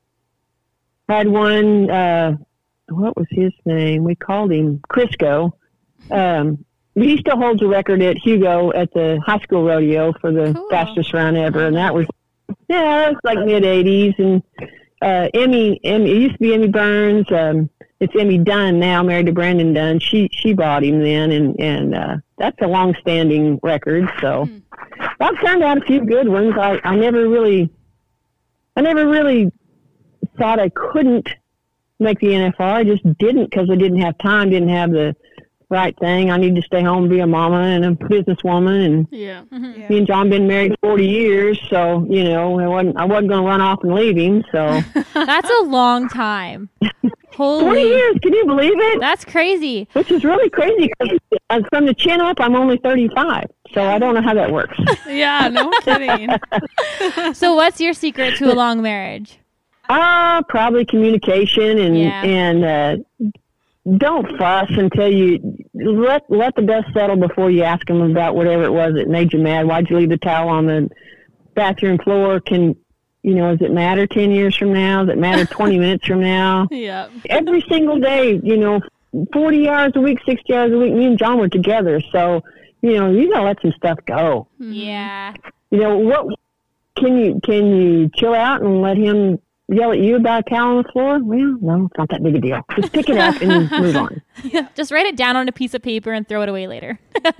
had one. Uh, what was his name? We called him Crisco. Um, he still holds a record at Hugo at the high school rodeo for the Cool. fastest run ever, and that was yeah, it was like mid eighties. And uh, Emmy, Emmy, it used to be Emmy Burns. Um, it's Emmy Dunn now, married to Brandon Dunn. She she bought him then, and and uh, that's a long-standing record. So I've turned out a few good ones. I I never really, I never really thought I couldn't make the N F R. I just didn't because I didn't have time, didn't have the right thing. I need to stay home and be a mama and a businesswoman, and Yeah. Yeah. me and John been married forty years, so you know I wasn't I wasn't going to run off and leave him. So That's a long time. forty Holy, years, can you believe it? that's crazy. Which is really crazy because from the chin up, I'm only thirty-five, so I don't know how that works. Yeah, no kidding. So, what's your secret to a long marriage? Ah, uh, probably communication and Yeah. and uh, don't fuss until you let let the dust settle before you ask them about whatever it was that made you mad. Why'd you leave the towel on the bathroom floor? Can you know? Does it matter ten years from now? Does it matter twenty minutes from now? Yeah. Every single day, you know, forty hours a week, sixty hours a week. Me and John were together, so you know you gotta let some stuff go. Yeah. You know what? Can you can you chill out and let him yell at you about a towel on the floor? Well, no, it's not that big a deal. Just pick it up and move on. Just write it down on a piece of paper and throw it away later.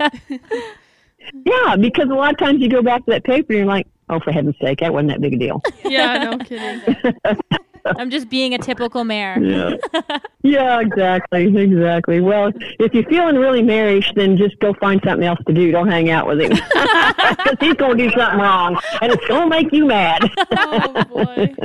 Yeah, because a lot of times you go back to that paper and you're like, oh, for heaven's sake, that wasn't that big a deal. Yeah, no kidding. I'm just being a typical mare. Yeah, yeah, exactly, exactly. Well, if you're feeling really marish, then just go find something else to do. Don't hang out with him because he's going to do something wrong, and it's going to make you mad. Oh boy.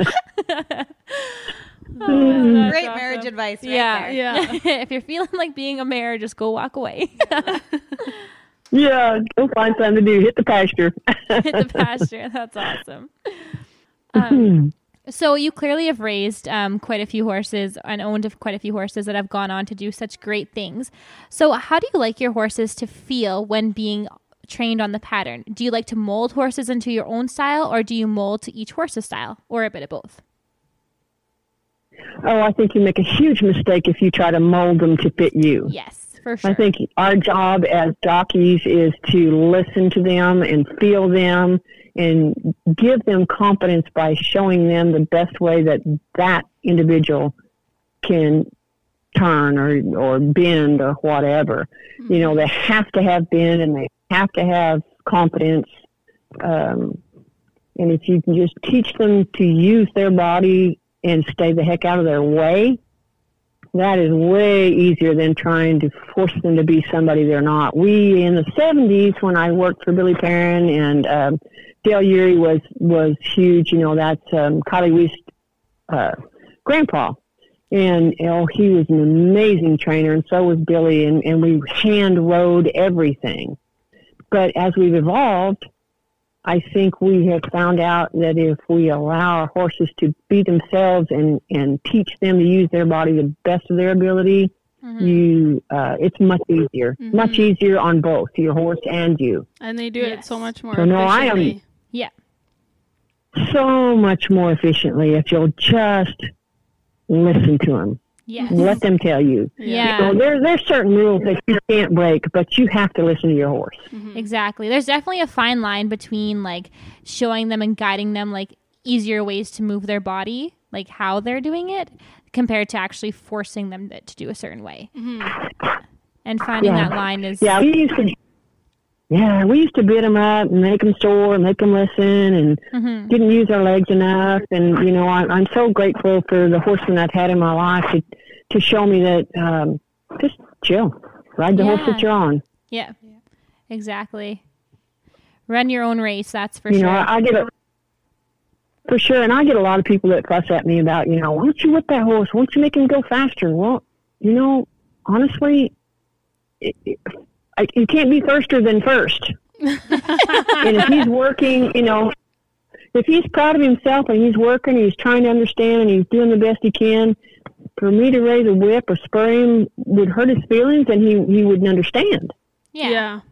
Oh, that's Great awesome. marriage advice right Yeah. there. Yeah. If you're feeling like being a mare, just go walk away. Yeah, go find something to do. Hit the pasture. Hit the pasture. That's awesome. Um, so you clearly have raised um, quite a few horses and owned quite a few horses that have gone on to do such great things. So how do you like your horses to feel when being trained on the pattern? Do you like to mold horses into your own style, or do you mold to each horse's style, or a bit of both? Oh, I think you make a huge mistake if you try to mold them to fit you. Yes, for sure. I think our job as jockeys is to listen to them and feel them and give them confidence by showing them the best way that that individual can turn or, or bend or whatever. Mm-hmm. You know, they have to have bend and they have to have confidence. Um, and if you can just teach them to use their body and stay the heck out of their way, that is way easier than trying to force them to be somebody they're not. We, in the seventies, when I worked for Billy Perrin and um, Dale Urey was, was huge, you know, that's um, Kylie Weist's uh, grandpa. And, you know, he was an amazing trainer, and so was Billy, and, and we hand rode everything. But as we've evolved, I think we have found out that if we allow our horses to be themselves and, and teach them to use their body the best of their ability, mm-hmm. you uh, it's much easier, mm-hmm. much easier on both your horse and you. And they do yes. it so much more so efficiently. No, I am yeah, so much more efficiently if you'll just listen to them. Yes. Let them tell you. Yeah. You know, there, there's certain rules that you can't break, but you have to listen to your horse. Mm-hmm. Exactly. There's definitely a fine line between like showing them and guiding them like easier ways to move their body, like how they're doing it, compared to actually forcing them to do a certain way. Mm-hmm. And finding yeah. that line is... Yeah, we used to... Yeah, we used to bid them up and make them sore and make them listen and mm-hmm. didn't use our legs enough. And, you know, I, I'm so grateful for the horsemen I've had in my life to, to show me that um, just chill. Ride the yeah. horse that you're on. Yeah, yeah, exactly. Run your own race, that's for you sure. You know, I, I get a... For sure, and I get a lot of people that fuss at me about, you know, why don't you whip that horse? Why don't you make him go faster? Well, you know, honestly... It, it, you can't be firster than first. And if he's working, you know, if he's proud of himself and he's working, and he's trying to understand and he's doing the best he can, for me to raise a whip or spur him would hurt his feelings, and he, he wouldn't understand. Yeah. Yeah.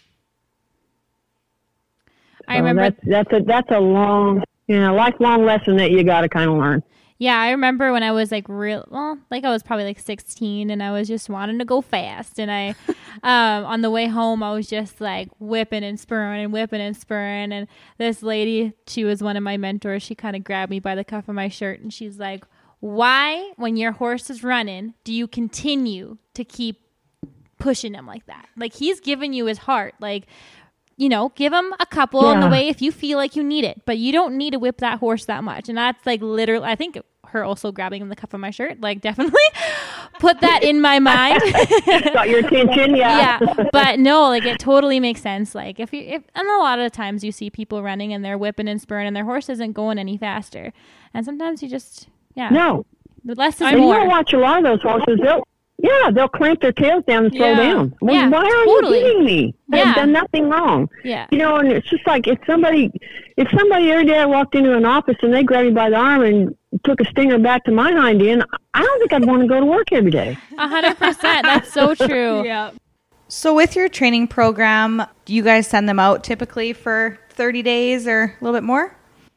I So remember. that's, that's a that's a long, you know, lifelong lesson that you got to kind of learn. Yeah, I remember when I was like real, well, like I was probably like sixteen, and I was just wanting to go fast. And I, um, on the way home, I was just like whipping and spurring and whipping and spurring. And this lady, she was one of my mentors. She kind of grabbed me by the cuff of my shirt, and she's like, "Why, when your horse is running, do you continue to keep pushing him like that? Like, he's giving you his heart. Like, you know, give him a couple on the Yeah. way if you feel like you need it, but you don't need to whip that horse that much." And that's like literally, I think her also grabbing him the cuff of my shirt, like definitely put that in my mind. Got your attention, yeah. Yeah, but no, like it totally makes sense. Like if you, if, and a lot of times you see people running and they're whipping and spurring and their horse isn't going any faster. And sometimes you just, yeah. No. The less is And more. you'll watch a lot of those horses. They'll, yeah, they'll clamp their tails down and slow Yeah. down. Well, Yeah, why are totally. you hitting me? I've Yeah. done nothing wrong. Yeah. You know, and it's just like if somebody, if somebody every day I walked into an office and they grabbed me by the arm and took a stinger back to my hind end, I don't think I'd want to go to work every day. A hundred percent. That's so true. Yeah. So with your training program, do you guys send them out typically for thirty days or a little bit more?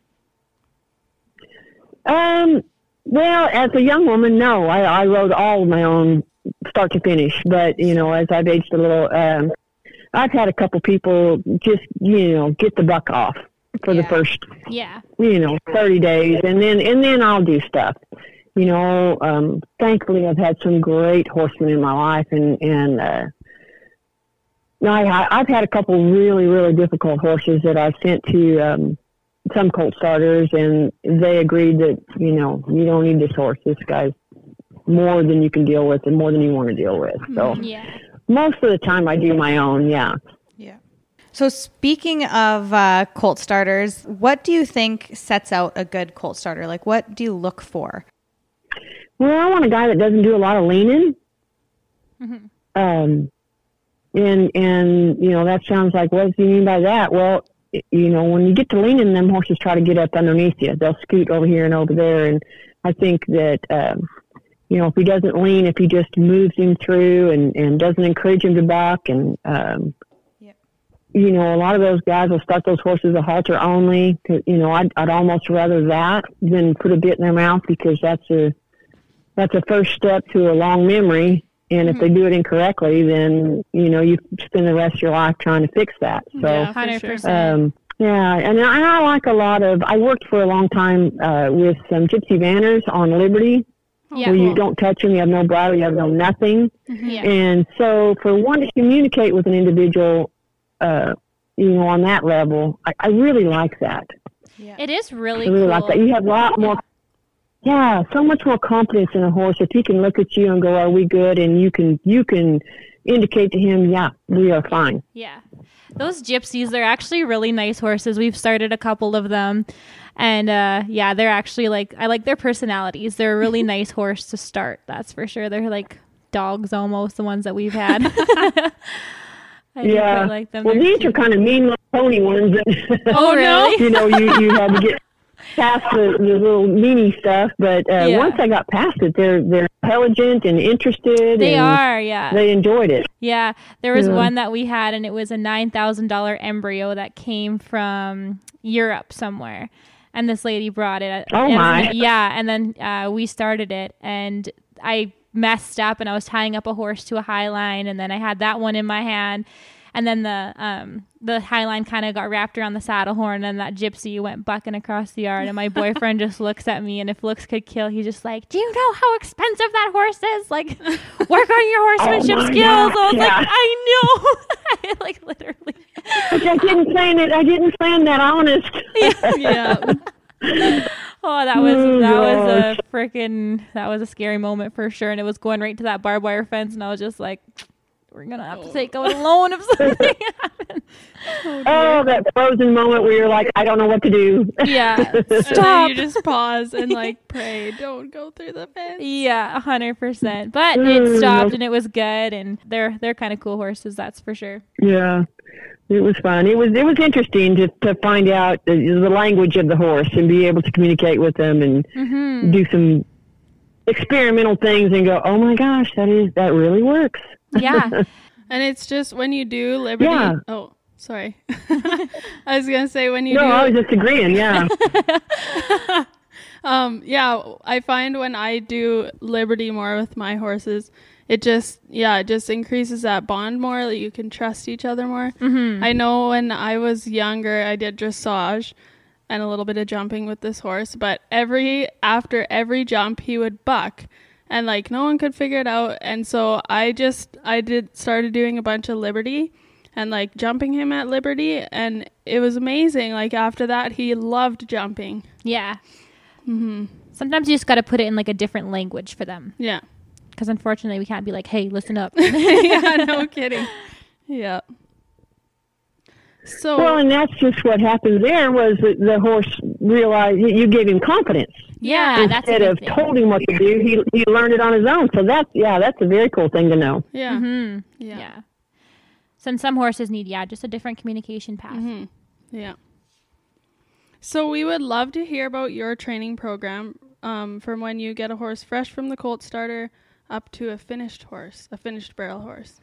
Um, well, as a young woman, no, I, I rode all of my own start to finish. But, you know, as I've aged a little, um, I've had a couple people just, you know, get the buck off for the Yeah. first, Yeah. you know, thirty days. And then, and then I'll do stuff. You know, um, thankfully I've had some great horsemen in my life, and, and, uh, no, I, I've had a couple really, really difficult horses that I've sent to, um, some colt starters, and they agreed that, you know, you don't need this horse. This guy's more than you can deal with and more than you want to deal with. So Yeah. most of the time I do my own. Yeah. Yeah. So speaking of uh, colt starters, what do you think sets out a good colt starter? Like, what do you look for? Well, I want a guy that doesn't do a lot of leaning. Mm-hmm. Um, and, and, you know, that sounds like, what do you mean by that? Well, you know, when you get to leaning, them horses try to get up underneath you. They'll scoot over here and over there. And I think that, um, you know, if he doesn't lean, if he just moves him through and, and doesn't encourage him to buck, and, um, Yep. you know, a lot of those guys will start those horses a halter only. 'Cause, you know, I'd, I'd almost rather that than put a bit in their mouth, because that's a, that's a first step to a long memory. And if they do it incorrectly, then, you know, you spend the rest of your life trying to fix that. So, Yeah, for Hundred sure. percent. um, yeah, and I, I like a lot of, I worked for a long time uh, with some gypsy vanners on Liberty, Yeah. where you don't touch them, you have no bridle, you have no nothing. Yeah. And so for one to communicate with an individual, uh, you know, on that level, I, I really like that. It is really I really cool. like that. You have a lot more, yeah, so much more confidence in a horse if he can look at you and go, "Are we good?" And you can you can indicate to him, "Yeah, we are fine." Yeah. Those gypsies, they're actually really nice horses. We've started a couple of them. And uh, yeah, they're actually like, I like their personalities. They're a really nice horse to start. That's for sure. They're like dogs almost, the ones that we've had. I do Yeah. quite like them. Well, They're these are cute. kind of mean little pony ones. That, Oh, really? you know, you, you had to get past the, the little meanie stuff. But uh, Yeah. once I got past it, they're they're intelligent and interested. They and are, yeah. They enjoyed it. Yeah, there was Yeah. one that we had, and it was a nine thousand dollars embryo that came from Europe somewhere. And this lady brought it. Oh, And- my. Yeah, and then uh, we started it, and I messed up, and I was tying up a horse to a high line, and then I had that one in my hand. And then the um, the high line kind of got wrapped around the saddle horn, and that gypsy went bucking across the yard. And my boyfriend just looks at me, and if looks could kill, he's just like, "Do you know how expensive that horse is? Like, work on your horsemanship Oh my skills." gosh, I was yeah. like, "I know," like literally. Which I didn't plan it. I didn't plan that honest. Yeah. Oh, that was Oh, that was gosh. a freaking that was a scary moment for sure, and it was going right to that barbed wire fence, and I was just like, "We're gonna have to take out a loan if something happens." Oh, that frozen moment where you're like, I don't know what to do. Yeah, And then stop. you just pause and like pray, don't go through the fence. Yeah, a hundred percent. But Mm, it stopped, nope. and it was good, and they're they're kind of cool horses, that's for sure. Yeah, it was fun. It was it was interesting to to find out the, the language of the horse and be able to communicate with them and Mm-hmm. do some experimental things and go, oh my gosh, that is that really works. Yeah. And it's just when you do Liberty. Yeah. Oh, sorry. I was gonna say when you No, do. I was just agreeing. Yeah. Um, yeah, I find when I do Liberty more with my horses, it just, yeah, it just increases that bond more, that you can trust each other more. Mm-hmm. I know when I was younger, I did dressage and a little bit of jumping with this horse, but every, after every jump, he would buck and like no one could figure it out. And so I just, I did, started doing a bunch of Liberty and like jumping him at Liberty, and it was amazing. Like after that, he loved jumping. Yeah. Mm-hmm. Sometimes you just got to put it in like a different language for them. Yeah. Because unfortunately, we can't be like, hey, listen up. Yeah, no kidding. Yeah. So Well, and that's just what happened there was that the horse realized you gave him confidence. Yeah, that's a Instead good of thing. told him what to do, he he learned it on his own. So that's yeah, that's a very cool thing to know. yeah. Mm-hmm. Yeah. Yeah. So some horses need, yeah, just a different communication path. Mm-hmm. Yeah. So we would love to hear about your training program, um, from when you get a horse fresh from the colt starter up to a finished horse, a finished barrel horse.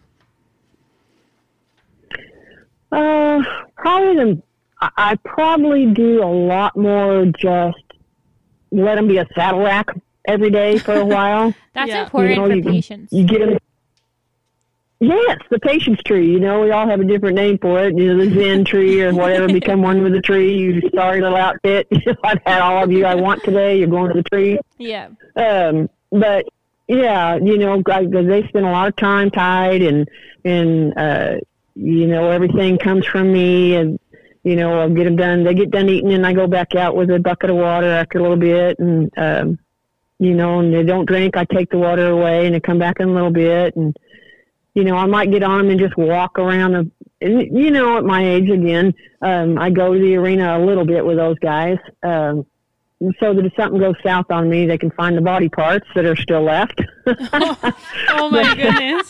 Uh, probably the I I probably do a lot more just let them be a saddle rack every day for a while. That's Yeah. important You know, for you- patients. You get them. Yes, the patience tree. You know, we all have a different name for it. You know, the Zen tree or whatever. Become one with the tree. You sorry little outfit. I've had all of you I want today. You're going to the tree. Yeah. Um, but yeah, you know, I- they spend a lot of time tied, and and uh, you know, everything comes from me, and you know, I'll get them done. They get done eating, and I go back out with a bucket of water after a little bit, and um, you know, and they don't drink. I take the water away, and they come back in a little bit, and you know, I might get on them and just walk around. The, and, you know, at my age again, um, I go to the arena a little bit with those guys. Um, so that if something goes south on me, they can find the body parts that are still left. Oh my goodness.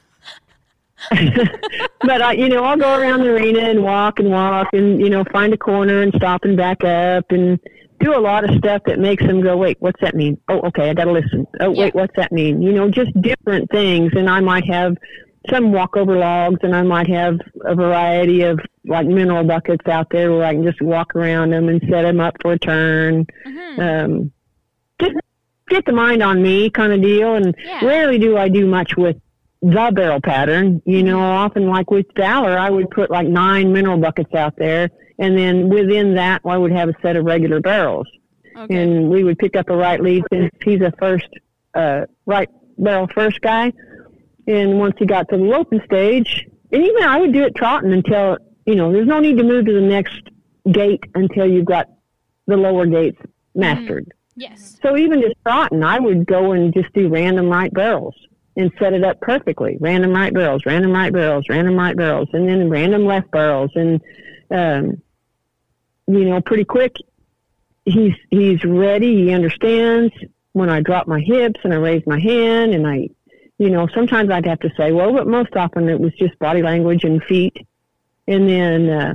But, I, you know, I'll go around the arena and walk and walk and, you know, find a corner and stop and back up and do a lot of stuff that makes them go, wait, what's that mean? Oh, okay, I got to listen. Oh, Yeah. wait, what's that mean? You know, just different things. And I might have some walk over logs, and I might have a variety of, like, mineral buckets out there where I can just walk around them and set them up for a turn. Mm-hmm. Um, just get the mind on me kind of deal. And Yeah. rarely do I do much with the barrel pattern. You know, often like with Valor, I would put like nine mineral buckets out there, and then within that, I would have a set of regular barrels. Okay. And we would pick up a right lead since he's a first, uh, right barrel first guy. And once he got to the loping stage, and even I would do it trotting until, you know, there's no need to move to the next gate until you've got the lower gates mastered. Yes. So even just trotting, I would go and just do random right barrels and set it up perfectly. Random right barrels, random right barrels, random right barrels, and then random left barrels. And, um, you know, pretty quick, he's he's ready. He understands when I drop my hips and I raise my hand. And I, you know, sometimes I'd have to say, well, but most often it was just body language and feet. And then, uh,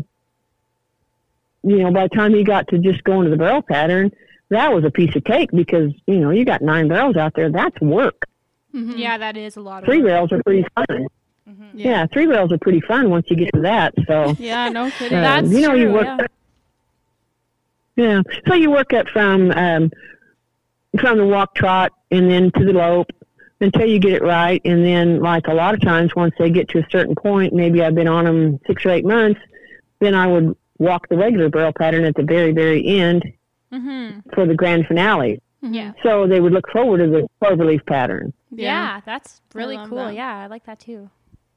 you know, by the time he got to just going to the barrel pattern, that was a piece of cake because, you know, you got nine barrels out there. That's work. Mhm. Yeah, that is a lot of Three work. barrels are pretty fun. Yeah. three barrels are pretty fun once you get to that. So, Yeah, no kidding. uh, That's you know, you true, work. yeah. Yeah. So you work up from um, from the walk trot and then to the lope until you get it right, and then like a lot of times once they get to a certain point, maybe I've been on them six or eight months, then I would walk the regular barrel pattern at the very very end Mm-hmm. for the grand finale. Yeah. So they would look forward to the cloverleaf pattern. Yeah, that's really love cool. that. Yeah, I like that too.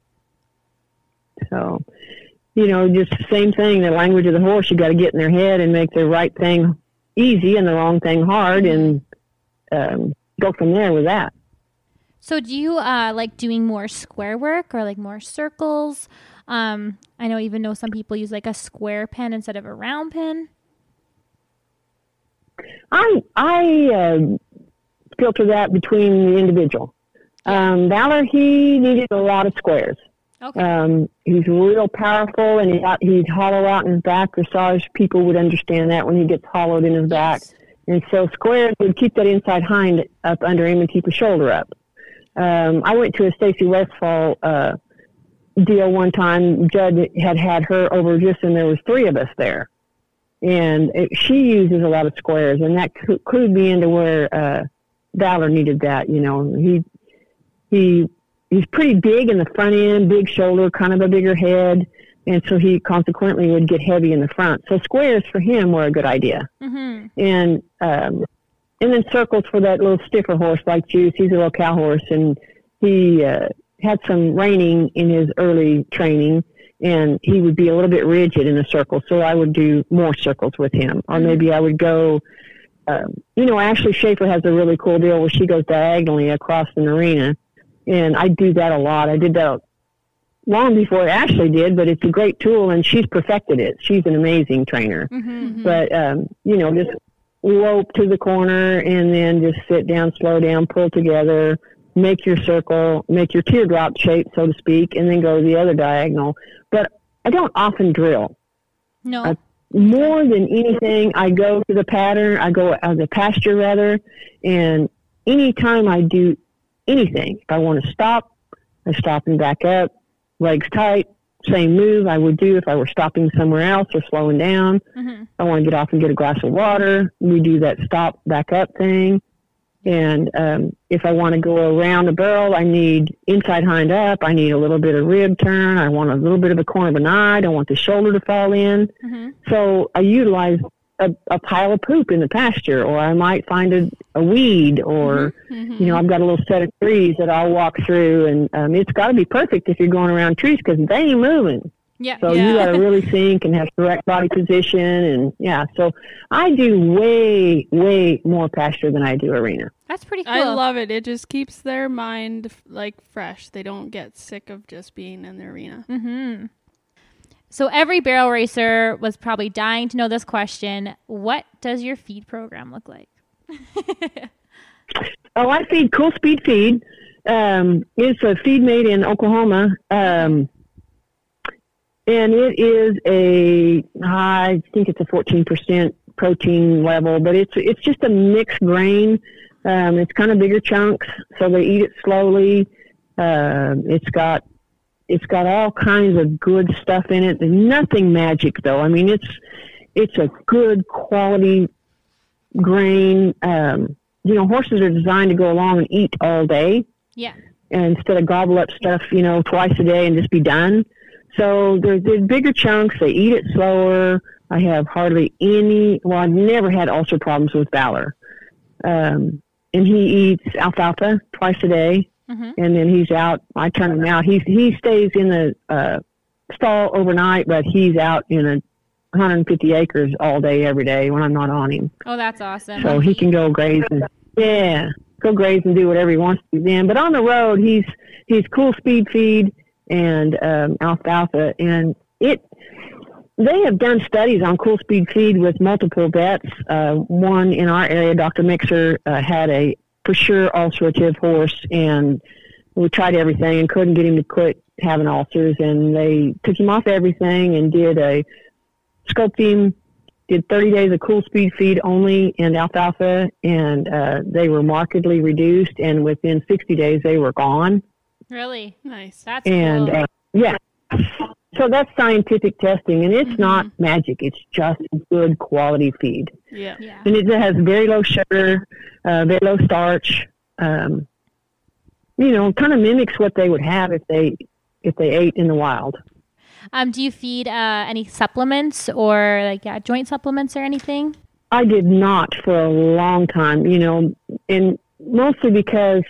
So, you know, just the same thing, the language of the horse, you got to get in their head and make the right thing easy and the wrong thing hard, and um, go from there with that. So do you uh, like doing more square work or like more circles? Um, I know even know some people use like a square pen instead of a round pen. I I uh, filter that between the individual. Um, Valor, he needed a lot of squares. Okay. Um, he's real powerful, and he, he'd hollow out in his back. Dressage people would understand that when he gets hollowed in his back. Yes. And so Squares would keep that inside hind up under him and keep his shoulder up. Um, I went to a Stacy Westfall uh, deal one time. Judd had had her over just, and there was three of us there. And it, she uses a lot of Squares, and that cl- clued me into where uh, Valor needed that. You know, he he he's pretty big in the front end, big shoulder, kind of a bigger head, and so he consequently would get heavy in the front. So Squares for him were a good idea. Mm-hmm. And um, and then circles for that little stiffer horse like Juice. He's a little cow horse, and he uh, had some reining in his early training, and he would be a little bit rigid in the circle. So I would do more circles with him, or maybe I would go. Um, you know, Ashley Schaefer has a really cool deal where she goes diagonally across an arena, and I do that a lot. I did that long before Ashley did, but it's a great tool, and she's perfected it. She's an amazing trainer. Mm-hmm. But um, you know, just lope to the corner and then just sit down, slow down, pull together, make your circle, make your teardrop shape, so to speak, and then go the other diagonal. But I don't often drill. No. Uh, more than anything, I go to the pattern, I go as a pasture rather, and anytime I do anything, if I want to stop, I stop and back up, legs tight, same move I would do if I were stopping somewhere else or slowing down. Mm-hmm. I want to get off and get a glass of water. We do that stop, back up thing. And um, if I want to go around the barrel, I need inside hind up. I need a little bit of rib turn. I want a little bit of a corner of an eye. I don't want the shoulder to fall in. Mm-hmm. So I utilize a, a pile of poop in the pasture, or I might find a, a weed, or, Mm-hmm. you know, I've got a little set of trees that I'll walk through. And um, it's got to be perfect if you're going around trees because they ain't moving. Yeah. So Yeah. you got to really think and have correct body position. And, yeah, so I do way, way more pasture than I do arena. That's pretty cool. I love it. It just keeps their mind f- like fresh. They don't get sick of just being in the arena. Mm-hmm. So every barrel racer was probably dying to know this question. What does your feed program look like? Oh, I feed Cool Speed Feed. Um, it's a feed made in Oklahoma. Um, and it is a, I think it's a fourteen percent protein level, but it's, it's just a mixed grain. Um, it's kind of bigger chunks, so they eat it slowly. Um, it's got, it's got all kinds of good stuff in it. There's nothing magic though. I mean, it's, it's a good quality grain. Um, you know, horses are designed to go along and eat all day. Yeah. And instead of gobble up stuff, you know, twice a day and just be done. So they're, they're bigger chunks. They eat it slower. I have hardly any, well, I've never had ulcer problems with Valor. Um, and he eats alfalfa twice a day. Mm-hmm. And then he's out. I turn him out. He's, he stays in the uh, stall overnight, but he's out in a one hundred fifty acres all day, every day when I'm not on him. Oh, that's awesome. So he can go graze and, yeah, go graze and do whatever he wants to do then. But on the road, he's, he's Cool Speed Feed and um, alfalfa. And it, they have done studies on Cool Speed Feed with multiple vets. Uh, one in our area, Doctor Mixer, uh, had a for sure ulcerative horse, and we tried everything and couldn't get him to quit having ulcers. And they took him off everything and did a, scoped him, did thirty days of Cool Speed Feed only and alfalfa, and uh, they were markedly reduced. And within sixty days, they were gone. Really? Nice. That's And cool. uh, yeah, so that's scientific testing, and it's Mm-hmm. not magic. It's just good quality feed, Yeah. Yeah. and it has very low sugar, uh, very low starch. Um, you know, kind of mimics what they would have if they if they ate in the wild. Um, do you feed uh, any supplements or like yeah, joint supplements or anything? I did not for a long time, you know, and mostly because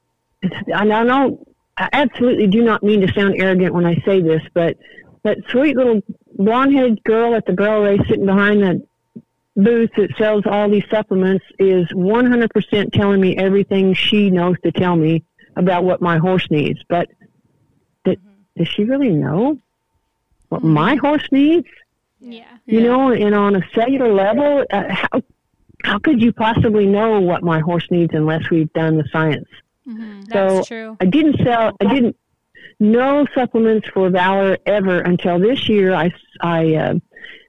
I don't, I absolutely do not mean to sound arrogant when I say this, but that sweet little blonde-headed girl at the barrel race sitting behind that booth that sells all these supplements is one hundred percent telling me everything she knows to tell me about what my horse needs. But th- does she really know what my horse needs? Yeah. You Yeah. know, and on a cellular level, uh, how how could you possibly know what my horse needs unless we've done the science? Mm-hmm. That's So true. I didn't sell, I didn't know supplements for Valor ever until this year. I, I uh,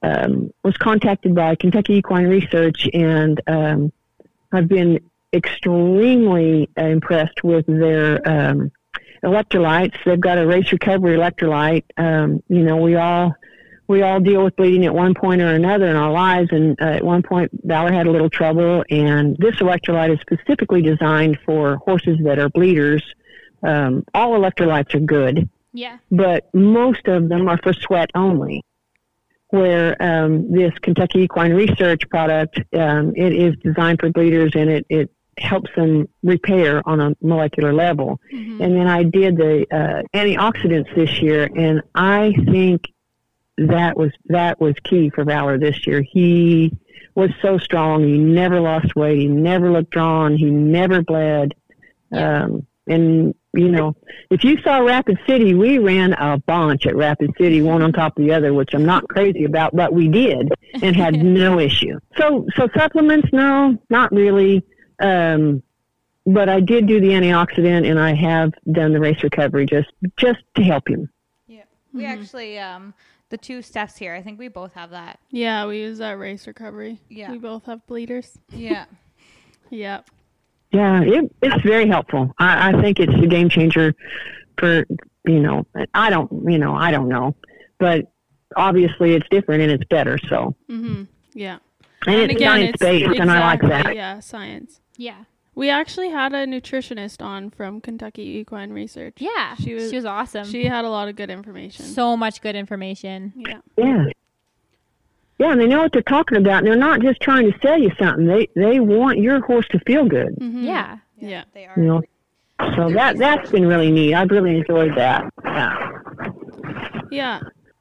um, was contacted by Kentucky Equine Research, and um, I've been extremely impressed with their um, electrolytes. They've got a race recovery electrolyte. Um, you know, we all we all deal with bleeding at one point or another in our lives, and uh, at one point Valor had a little trouble, and this electrolyte is specifically designed for horses that are bleeders. Um, all electrolytes are good, Yeah. but most of them are for sweat only. Where um, this Kentucky Equine Research product, um, it is designed for bleeders, and it, it helps them repair on a molecular level. Mm-hmm. And then I did the uh, antioxidants this year, and I think that was that was key for Valor this year. He was so strong. He never lost weight. He never looked drawn. He never bled. Yeah. Um, and, you know, if you saw Rapid City, we ran a bunch at Rapid City, one on top of the other, which I'm not crazy about, but we did and had no issue. So, so supplements, no, not really. Um, but I did do the antioxidant, and I have done the race recovery just, just to help him. Yeah. We actually, um, the two steps here, I think we both have that. Yeah, we use that race recovery. Yeah. We both have bleeders. Yeah. Yeah. Yeah, it, it's very helpful. I, I think it's a game changer for, you know, I don't, you know, I don't know, but obviously it's different and it's better. So, Mm-hmm. Yeah. and, it's science-based, and I like exactly, that. Yeah, science. Yeah. We actually had a nutritionist on from Kentucky Equine Research. Yeah. She was, she was awesome. She had a lot of good information. so much good information. yeah. Yeah. Yeah, and they know what they're talking about, and they're not just trying to sell you something. They they want your horse to feel good, Mhm. Yeah. Yeah. They are. you know. So that that's been really neat. I've really enjoyed that. Yeah. Yeah.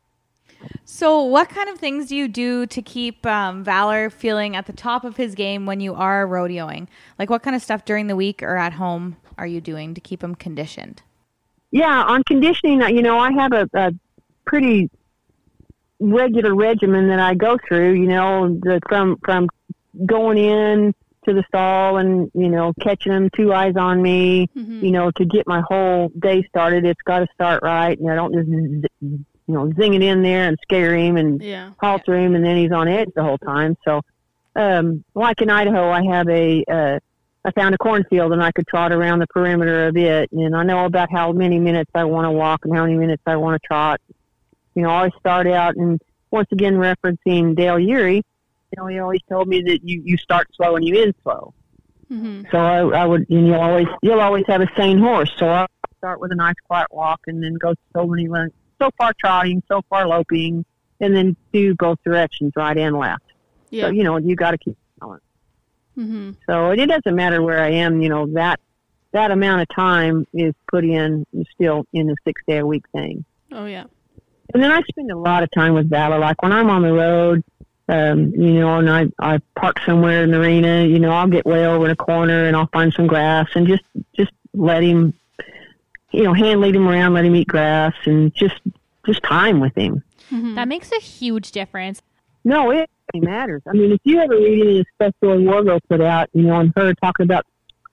So what kind of things do you do to keep um, Valor feeling at the top of his game when you are rodeoing? Like what kind of stuff during the week or at home are you doing to keep him conditioned? Yeah, on conditioning, you know, I have a, a pretty regular regimen that I go through, you know, the, from from going in to the stall and, you know, catching them two eyes on me, Mm-hmm. you know, to get my whole day started. It's got to start right, and I don't just, you know, zing it in there and scare him and Yeah. halter him, and then he's on edge the whole time. So, um, like in Idaho, I have a, uh, I found a cornfield, and I could trot around the perimeter of it, and I know about how many minutes I want to walk and how many minutes I want to trot. You know, I always start out, and once again, referencing Dale Urey, you know, he always told me that you, you start slow and you end slow. Mm-hmm. So I, I would, and you'll always, you'll always have a sane horse. So I'll start with a nice quiet walk, and then go so many, so far trotting, so far loping, and then do both directions, right and left. Yeah. So, you know, you got to keep balance. Mm-hmm. So and it doesn't matter where I am, you know, that, that amount of time is put in, is still in a six day a week thing. Oh, yeah. And then I spend a lot of time with Valor. Like when I'm on the road, um, you know, and I, I park somewhere in the arena, you know, I'll get way over in a corner and I'll find some grass and just, just let him, you know, hand lead him around, let him eat grass, and just, just time with him. Mm-hmm. That makes a huge difference. No, it really matters. I mean, if you ever read any of the special Wargo put out, you know, and her talking about,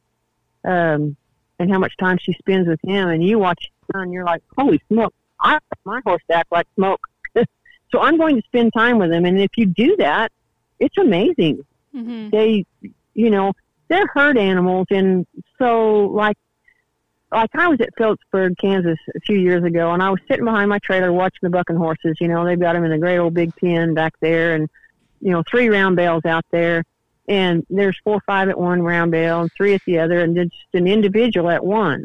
um, and how much time she spends with him, and you watch her and you're like, holy smoke, I want my horse to act like smoke. So I'm going to spend time with him. And if you do that, it's amazing. Mm-hmm. They, you know, they're herd animals. And so like, like I was at Phillipsburg, Kansas a few years ago, and I was sitting behind my trailer watching the bucking horses. You know, they've got them in a great old big pen back there, and, you know, three round bales out there. And there's four or five at one round bale and three at the other, and just an individual at one.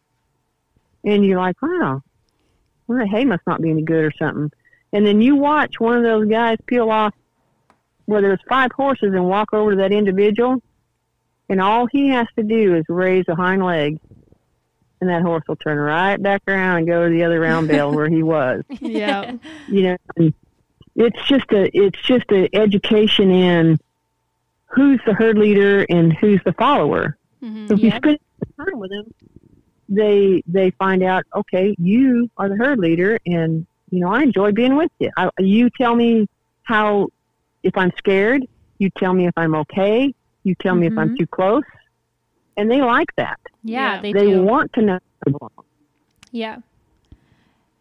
And you're like, wow, well, the hay must not be any good or something. And then you watch one of those guys peel off where there's five horses and walk over to that individual, and all he has to do is raise a hind leg, and that horse will turn right back around and go to the other round bale where he was. Yeah. You know, and it's just a it's just a education in who's the herd leader and who's the follower. Mm-hmm. So if you Yep. spend time with them, they they find out, okay, you are the herd leader, and you know I enjoy being with you. I, you tell me how, if I'm scared, you tell me if I'm okay, you tell me if I'm Mhm. too close, and they like that. Yeah, Yeah. they, They do. want to know. Yeah.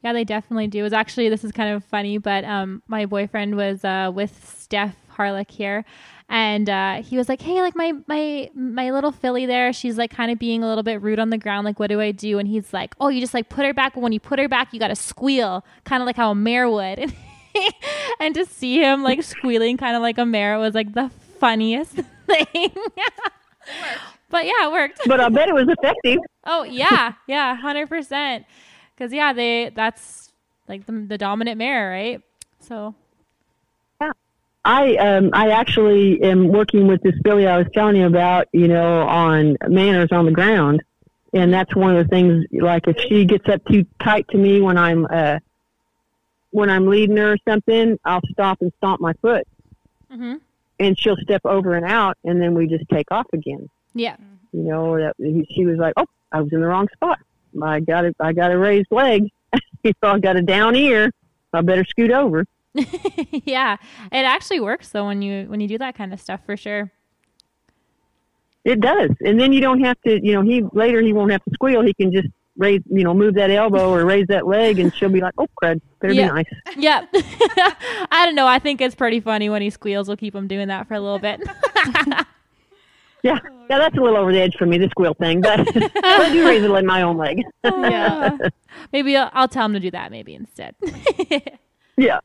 Yeah, they definitely do. It was actually, this is kind of funny, but um, my boyfriend was uh, with Steph Harlick here, and uh, he was like, hey, like my my my little filly there, she's like kind of being a little bit rude on the ground. Like, what do I do? And he's like, oh, you just like put her back. But when you put her back, you got to squeal, kind of like how a mare would. And, and to see him like squealing kind of like a mare was like the funniest thing. But yeah, it worked. But I bet it was effective. Oh yeah, yeah, one hundred percent. Because yeah, they that's like the, the dominant mare, right? So Yeah, I um I actually am working with this filly I was telling you about, you know, on manners on the ground, and that's one of the things. Like if she gets up too tight to me when I'm uh when I'm leading her or something, I'll stop and stomp my foot, mm-hmm. and she'll step over and out, and then we just take off again. yeah, You know, that she was like, "Oh, I was in the wrong spot. I got it. I got a raised leg. So I got a down ear. I better scoot over." yeah. It actually works though when you when you do that kind of stuff for sure. It does, and then you don't have to. You know, he later he won't have to squeal. He can just raise, you know, move that elbow or raise that leg, and she'll be like, "Oh, crud, better Yeah. be nice." Yeah. I don't know. I think it's pretty funny when he squeals. We'll keep him doing that for a little bit. Yeah, yeah, that's a little over the edge for me, the squeal thing, but I do raise it like my own leg. Yeah. Maybe I'll, I'll tell him to do that maybe instead. Yeah.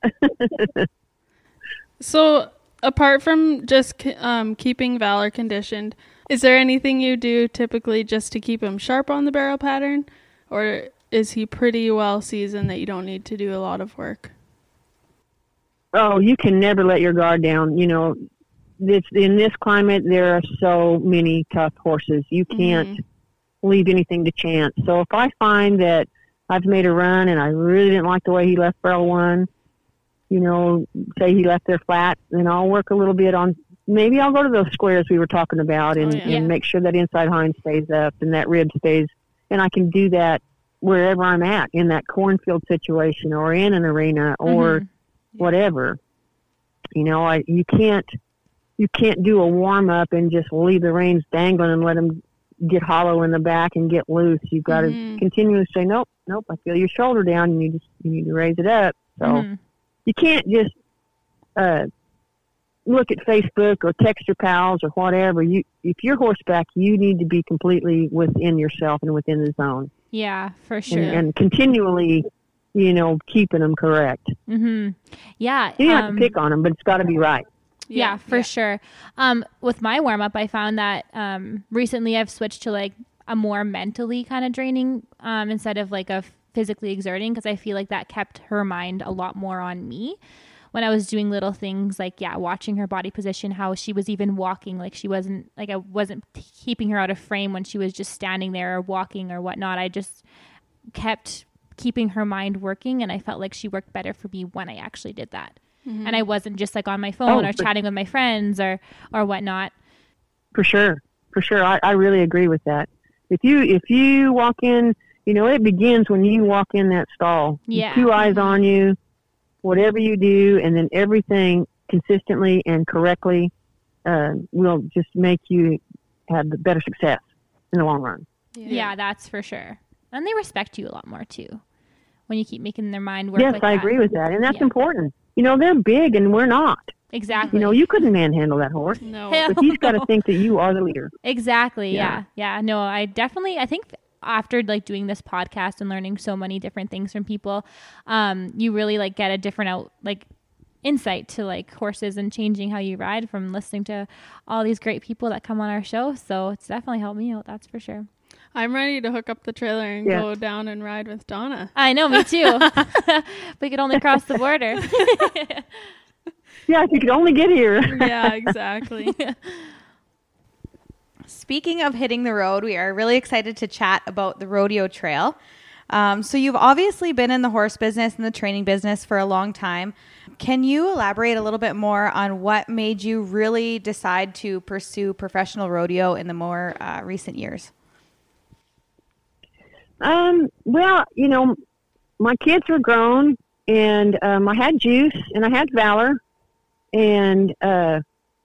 So, apart from just um, keeping Valor conditioned, is there anything you do typically just to keep him sharp on the barrel pattern? Or is he pretty well seasoned that you don't need to do a lot of work? Oh, you can never let your guard down. You know, this, in this climate, there are so many tough horses. You can't mm-hmm. leave anything to chance. So if I find that I've made a run and I really didn't like the way he left barrel one, you know, say he left there flat, then I'll work a little bit on, maybe I'll go to those squares we were talking about and, oh, yeah. and Yeah. make sure that inside hind stays up and that rib stays. And I can do that wherever I'm at, in that cornfield situation or in an arena or Mhm. whatever. You know, I you can't you can't do a warm up and just leave the reins dangling and let them get hollow in the back and get loose. You've got Mhm. to continually say, nope, nope. I feel your shoulder down, and you just you need to raise it up. So Mhm. you can't just uh, look at Facebook or text your pals or whatever. You if you're horseback, you need to be completely within yourself and within the zone, Yeah, for sure. and, and continually, you know, keeping them correct. hmm Yeah. You don't have um, to pick on them, but it's got to be right. Yeah, for sure. Um, with my warm up, I found that um, recently I've switched to like a more mentally kind of draining um, instead of like a physically exerting, because I feel like that kept her mind a lot more on me when I was doing little things like, yeah, watching her body position, how she was even walking. Like she wasn't like I wasn't keeping her out of frame when she was just standing there or walking or whatnot. I just kept keeping her mind working, and I felt like she worked better for me when I actually did that. Mm-hmm. And I wasn't just like on my phone Oh, or for- chatting with my friends or, or whatnot. For sure. For sure. I, I really agree with that. If you, if you walk in, you know, it begins when you walk in that stall. Yeah. Two eyes on you, whatever you do, and then everything consistently and correctly uh, will just make you have the better success in the long run. Yeah. that's for sure. And they respect you a lot more too when you keep making their mind work. Yes, like I that. agree with that. And that's Yeah. important. You know, they're big and we're not. Exactly. You know, you couldn't manhandle that horse. No. Hell But he's got to no. think that you are the leader. Exactly. Yeah. Yeah. yeah. No, I definitely, I think after like doing this podcast and learning so many different things from people, um, you really like get a different out, like insight to like horses and changing how you ride from listening to all these great people that come on our show. So it's definitely helped me out. That's for sure. I'm ready to hook up the trailer and Yeah. go down and ride with Donna. I know, me too. We could only cross the border. Yeah, if you could only get here. Yeah, exactly. Speaking of hitting the road, we are really excited to chat about the rodeo trail. Um, so you've obviously been in the horse business and the training business for a long time. Can you elaborate a little bit more on what made you really decide to pursue professional rodeo in the more uh, recent years? Um, well, you know, my kids were grown, and um, I had Juice, and I had Valor, and uh,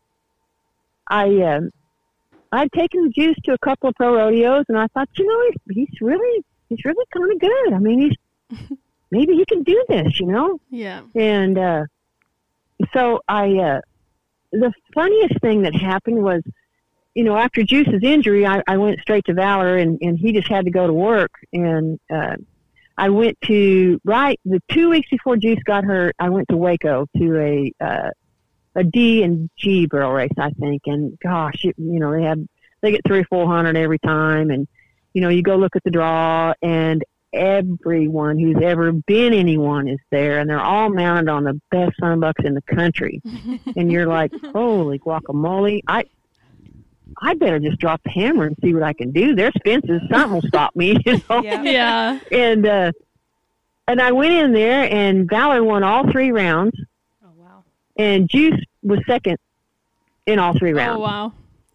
I uh, I'd taken Juice to a couple of pro rodeos, and I thought, you know, he's, he's really he's really kind of good. I mean, he's maybe he can do this, you know? Yeah. And uh, so I, uh, the funniest thing that happened was, you know, after Juice's injury, I, I went straight to Valor, and, and he just had to go to work. And uh, I went to, right, the two weeks before Juice got hurt, I went to Waco to a uh, a D and G barrel race, I think. And gosh, it, you know, they have, they get three or four hundred every time. And, you know, you go look at the draw, and everyone who's ever been anyone is there, and they're all mounted on the best sunbucks in the country. And you're like, holy guacamole, I I better just drop the hammer and see what I can do. There's fences, something will stop me, you know. Yeah. Yeah. And uh, and I went in there, and Valor won all three rounds, Oh, wow. and Juice was second in all three rounds. Oh, wow.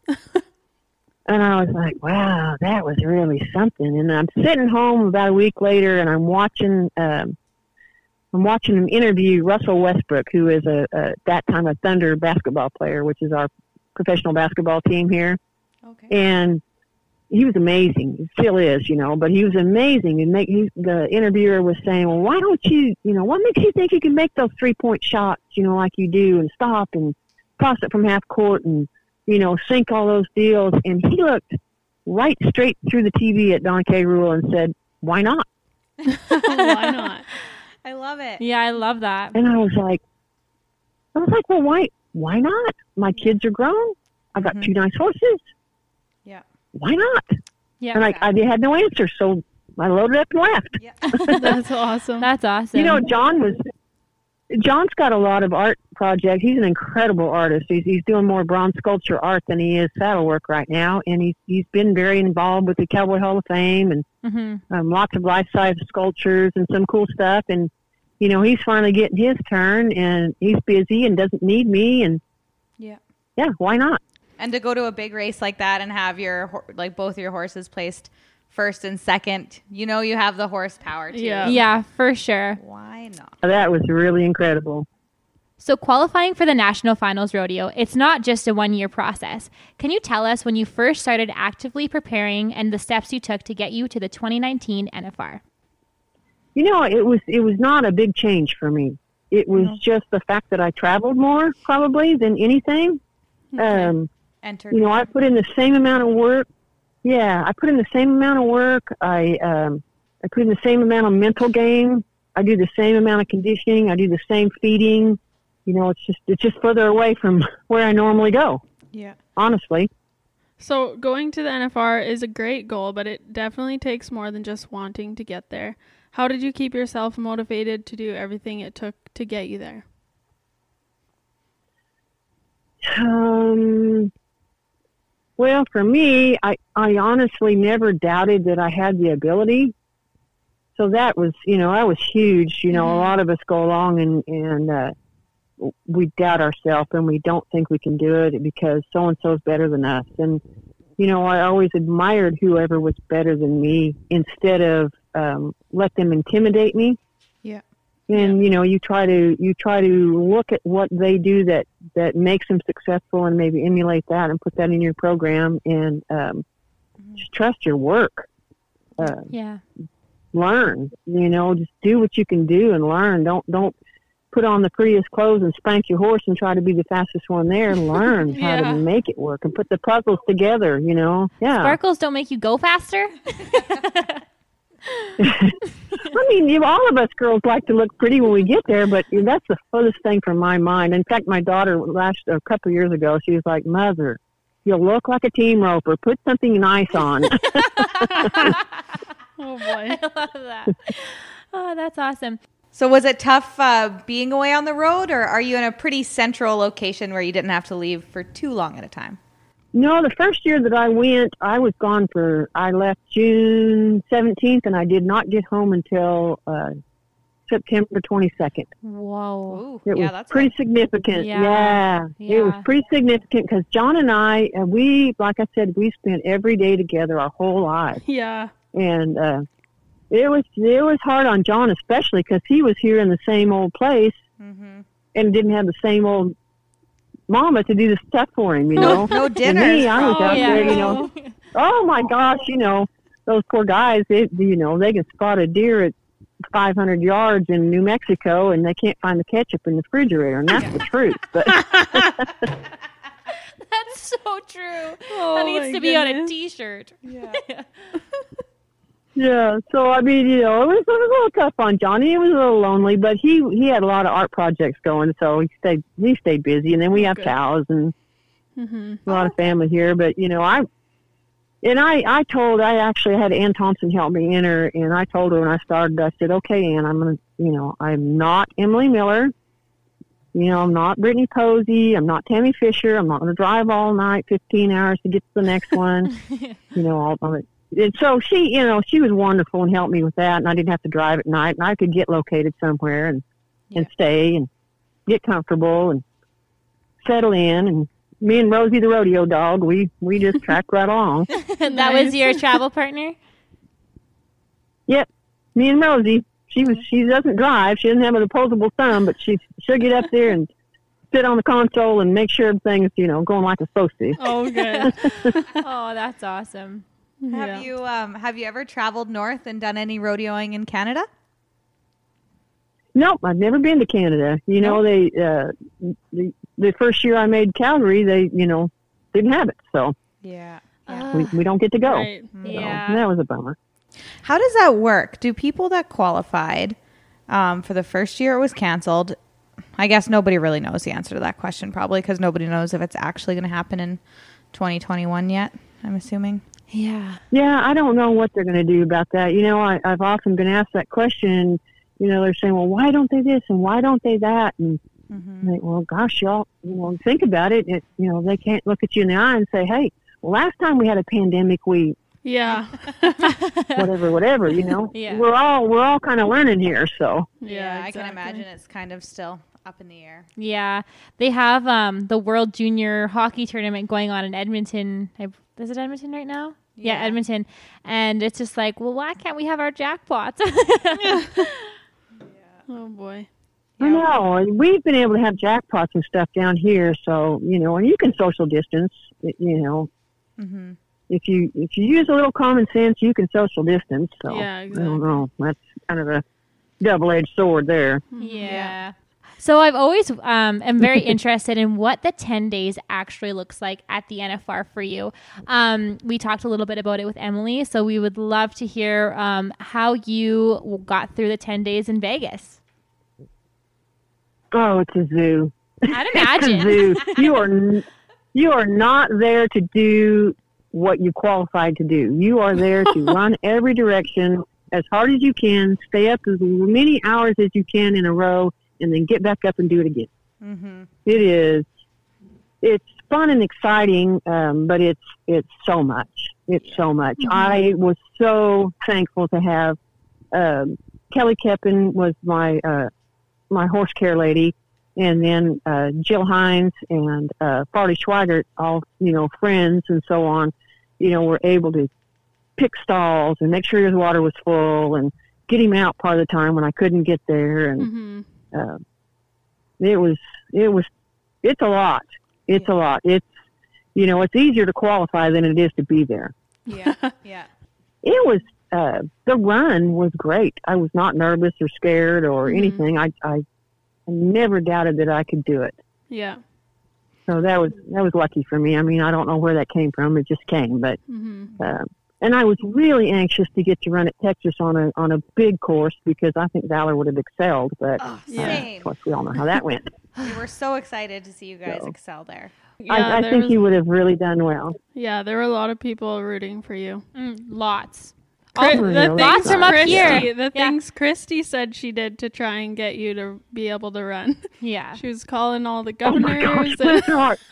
And I was like, wow, that was really something. And I'm sitting home about a week later, and I'm watching um, I'm watching him interview Russell Westbrook, who is a, a that time a Thunder basketball player, which is our professional basketball team here. Okay. And he was amazing. He still is, you know, but he was amazing. And make, he, the interviewer was saying, well, why don't you, you know, what makes you think you can make those three-point shots, you know, like you do, and stop and toss it from half court and, you know, sink all those deals? And he looked right straight through the T V at Don K. Rule and said, why not? Why not? I love it. Yeah, I love that. And I was like, I was like, well, why, why not? My kids are grown. I've got Mhm. two nice horses. Yeah. Why not? Yeah, And like, I had no answer, so I loaded up and left. Yeah. That's awesome. that's awesome. You know, John was, John's got a lot of art projects. He's an incredible artist. He's, he's doing more bronze sculpture art than he is saddle work right now. And he's, he's been very involved with the Cowboy Hall of Fame, and mm-hmm. um, lots of life-size sculptures and some cool stuff. And, you know, he's finally getting his turn, and he's busy and doesn't need me. And Yeah. yeah, why not? And to go to a big race like that and have your, ho- like both your horses placed first and second, you know, you have the horsepower too. Yeah. Yeah, for sure. Why not? That was really incredible. So qualifying for the National Finals Rodeo, it's not just a one-year process. Can you tell us when you first started actively preparing and the steps you took to get you to the twenty nineteen N F R? You know, it was it was not a big change for me. It was Mhm. just the fact that I traveled more probably than anything. Okay. Um, Entered. you know, I put in the same amount of work. Yeah, I put in the same amount of work. I um, I put in the same amount of mental game. I do the same amount of conditioning. I do the same feeding. You know, it's just it's just further away from where I normally go, Yeah. honestly. So going to the N F R is a great goal, but it definitely takes more than just wanting to get there. How did you keep yourself motivated to do everything it took to get you there? Um, well, for me, I, I honestly never doubted that I had the ability. So that was, you know, that was huge. You know, Mhm. a lot of us go along and, and, uh, we doubt ourselves and we don't think we can do it because so-and-so's better than us. And, you know, I always admired whoever was better than me instead of, um, let them intimidate me. Yeah. And, you know, you try to, you try to look at what they do that, that makes them successful and maybe emulate that and put that in your program, and, um, just trust your work. Uh, Yeah. learn, you know, just do what you can do and learn. Don't, don't put on the prettiest clothes and spank your horse and try to be the fastest one there. Learn how Yeah. to make it work and put the puzzles together, you know? Yeah. Sparkles don't make you go faster? I mean, you, all of us girls like to look pretty when we get there, but that's the furthest thing from my mind. In fact, my daughter last a couple of years ago, she was like, "Mother, you look like a team roper. Put something nice on." Oh boy. I love that. Oh, that's awesome. So was it tough uh, being away on the road, or are you in a pretty central location where you didn't have to leave for too long at a time? No, the first year that I went, I was gone for, I left June seventeenth, and I did not get home until uh, September twenty-second. Whoa. Ooh, It yeah, was that's pretty a- significant. Yeah. Yeah. It was Yeah. pretty significant because John and I, uh, we, like I said, we spent every day together our whole lives. Yeah. And uh, it was it was hard on John, especially because he was here in the same old place Mhm. and didn't have the same old mama to do the stuff for him, you know. No And dinners. me, I was Oh, out yeah. there, you know. Oh my gosh, you know, those poor guys, they, you know, they can spot a deer at five hundred yards in New Mexico and they can't find the ketchup in the refrigerator, and that's the truth. But That's so true. Oh, that needs my to be on a goodness. T-shirt. Yeah. yeah, so I mean, you know, it was, it was a little tough on Johnny. It was a little lonely, but he he had a lot of art projects going, so he stayed he stayed busy. And then we have Good. cows and Mm-hmm. a lot of family here. But you know, I and I I told I actually had Ann Thompson help me enter, and I told her when I started, I said, okay, Ann, I'm gonna, you know, I'm not Emily Miller. You know, I'm not Brittany Posey. I'm not Tammy Fisher. I'm not going to drive all night, fifteen hours to get to the next one. You know, all of it. And so she, you know, she was wonderful and helped me with that. And I didn't have to drive at night, and I could get located somewhere and, and stay and get comfortable and settle in. And me and Rosie, the rodeo dog, we, we just tracked right along. That was your travel partner? Yep. Me and Rosie. She was. She doesn't drive. She doesn't have an opposable thumb, but she she'll get up there and sit on the console and make sure everything's, you know, going like it's supposed to. Oh, good. Oh, that's awesome. Have Yeah. you um have you ever traveled north and done any rodeoing in Canada? Nope, I've never been to Canada. You know, they uh, the the first year I made Calgary, they you know didn't have it, so Yeah. we we don't get to go. Right. So Yeah. that was a bummer. How does that work? Do people that qualified um, for the first year it was canceled? I guess nobody really knows the answer to that question, probably because nobody knows if it's actually going to happen in twenty twenty-one yet, I'm assuming. Yeah. Yeah, I don't know what they're going to do about that. You know, I, I've often been asked that question. You know, they're saying, well, why don't they this and why don't they that? And Mm-hmm. I think, well, gosh, y'all, you know, think about it. it. You know, they can't look at you in the eye and say, hey, well, last time we had a pandemic, we Yeah. whatever, whatever. You know, Yeah. we're all we're all kind of learning here. So Yeah, I can exactly. imagine it's kind of still up in the air. Yeah. They have um, the World Junior Hockey Tournament going on in Edmonton. I, is it Edmonton right now? Yeah. Yeah. Edmonton. And it's just like, well, why can't we have our jackpots? Oh, boy. I know, and we've been able to have jackpots and stuff down here. So you know, and you can social distance. You know, Mm-hmm. if you if you use a little common sense, you can social distance. So Yeah, I exactly. don't know. That's kind of a double-edged sword there. Yeah. So I've always um, am very interested in what the ten days actually looks like at the N F R for you. Um, we talked a little bit about it with Emily, so we would love to hear um, how you got through the ten days in Vegas. Oh, it's a zoo. I'd It's a imagine. zoo. You are n- you are not there to do what you qualified to do. You are there to run every direction as hard as you can, stay up as many hours as you can in a row, and then get back up and do it again. Mm-hmm. It is. It's fun and exciting, um, but it's it's so much. It's so much. I was so thankful to have um, Kelly Keppen was my uh, my horse care lady, and then uh, Jill Hines and uh, Farley Schweigert, all you know, friends and so on. You know, were able to pick stalls and make sure his water was full and get him out part of the time when I couldn't get there. And Mm-hmm. uh, it was, it was, it's a lot. It's a lot. It's, you know, it's easier to qualify than it is to be there. Yeah. Yeah. It was, uh, the run was great. I was not nervous or scared or Mhm. anything. I, I never doubted that I could do it. Yeah. So that was, that was lucky for me. I mean, I don't know where that came from. It just came, but, Mm-hmm. uh, and I was really anxious to get to run at Texas on a, on a big course because I think Valor would have excelled, but Oh, Yeah. same. of course we all know how that went. We were so excited to see you guys So. excel there. Yeah, I, I there think was- he would have really done well. Yeah, there were a lot of people rooting for you. Mm, lots. Chri- Oh, the really? things Lots from up Christy, here. The Yeah. things Christy said she did to try and get you to be able to run. Yeah. She was calling all the Oh my governors. gosh, bless and, her heart.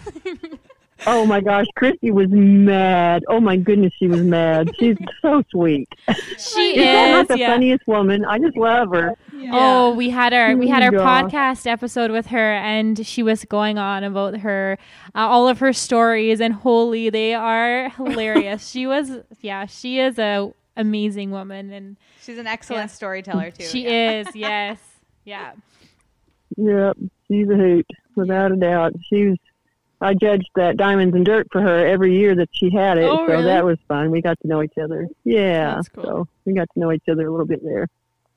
Oh my gosh, Christy was mad. Oh my goodness, she was mad. She's so sweet. She Is that not is. the Yeah. funniest woman? I just love her. Oh, we had our we had Oh our my gosh. podcast episode with her, and she was going on about her uh, all of her stories, and holy, they are hilarious. She was, yeah, she is a amazing woman, and She's an excellent Yeah. storyteller too. she yeah. is, yes, yeah, Yep, she's a hoot, without a doubt. She was. I judged that Diamonds and Dirt for her every year that she had it, Oh, so really? that was fun. We got to know each other. Yeah, That's cool. so we got to know each other a little bit there.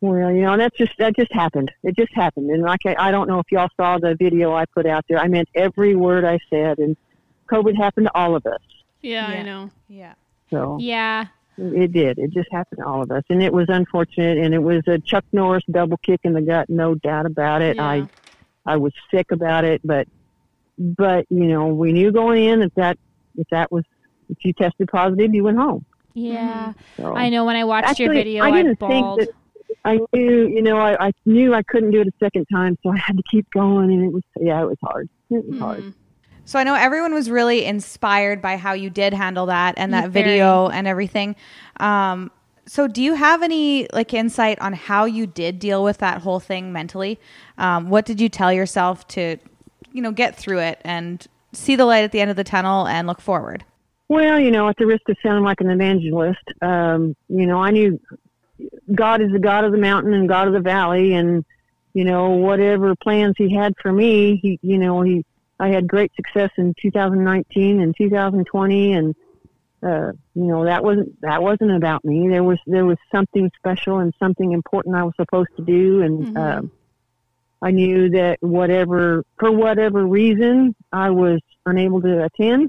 Well, you know, that's just that just happened. It just happened, and like I, I don't know if y'all saw the video I put out there. I meant every word I said, and COVID happened to all of us. Yeah, Yeah. I know. Yeah. So Yeah. it did. It just happened to all of us, and it was unfortunate. And it was a Chuck Norris double kick in the gut, no doubt about it. Yeah. I, I was sick about it, but, but you know, we knew going in that that if that was if you tested positive, you went home. Yeah. So, I know when I watched your actually, video, I I, didn't bawled. think that. I knew, you know, I, I knew I couldn't do it a second time, so I had to keep going, and it was, yeah, it was hard. It was hard. So I know everyone was really inspired by how you did handle that and that Very. video and everything. Um, so do you have any like insight on how you did deal with that whole thing mentally? Um, what did you tell yourself to, you know, get through it and see the light at the end of the tunnel and look forward? Well, you know, at the risk of sounding like an evangelist, um, you know, I knew God is the God of the mountain and God of the valley, and you know, whatever plans He had for me, He, you know, He, I had great success in two thousand nineteen and two thousand twenty, and uh, you know, that wasn't that wasn't about me. There was there was something special and something important I was supposed to do, and Mm-hmm. um, I knew that whatever for whatever reason I was unable to attend,